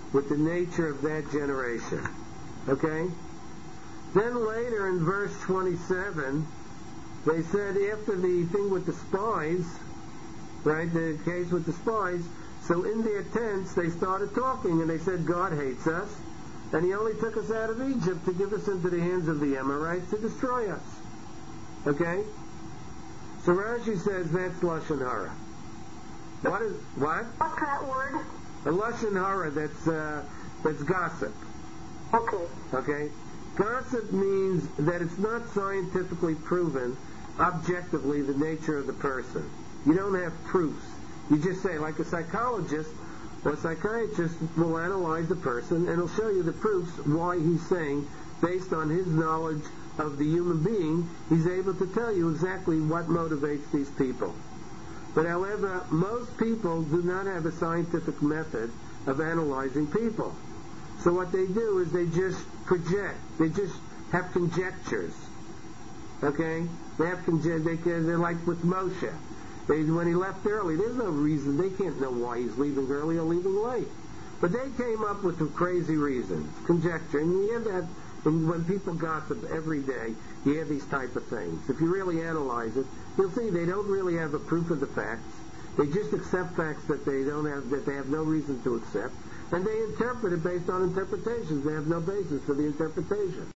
with the nature of that generation. Okay? Then later in verse 27, they said after the thing with the spies, right, the case with the spies, so in their tents they started talking and they said, God hates us and he only took us out of Egypt to give us into the hands of the Amorites to destroy us. Okay? So Rashi says that's Lashon Hara. What? What's that word? A Lashon Hara, that's gossip. Okay. Okay? Gossip means that it's not scientifically proven objectively the nature of the person. You don't have proofs. You just say, like a psychologist or a psychiatrist will analyze the person and he'll show you the proofs why he's saying, based on his knowledge of the human being, he's able to tell you exactly what motivates these people. But however, most people do not have a scientific method of analyzing people. So what they do is they just project. They just have conjectures. Okay? They're like with Moshe. When he left early, there's no reason. They can't know why he's leaving early or leaving late. But they came up with some crazy reasons. Conjecture. And you hear that when people gossip every day, you hear these type of things. If you really analyze it, you'll see they don't really have a proof of the facts. They just accept facts that they have no reason to accept. And they interpret it based on interpretations. They have no basis for the interpretation.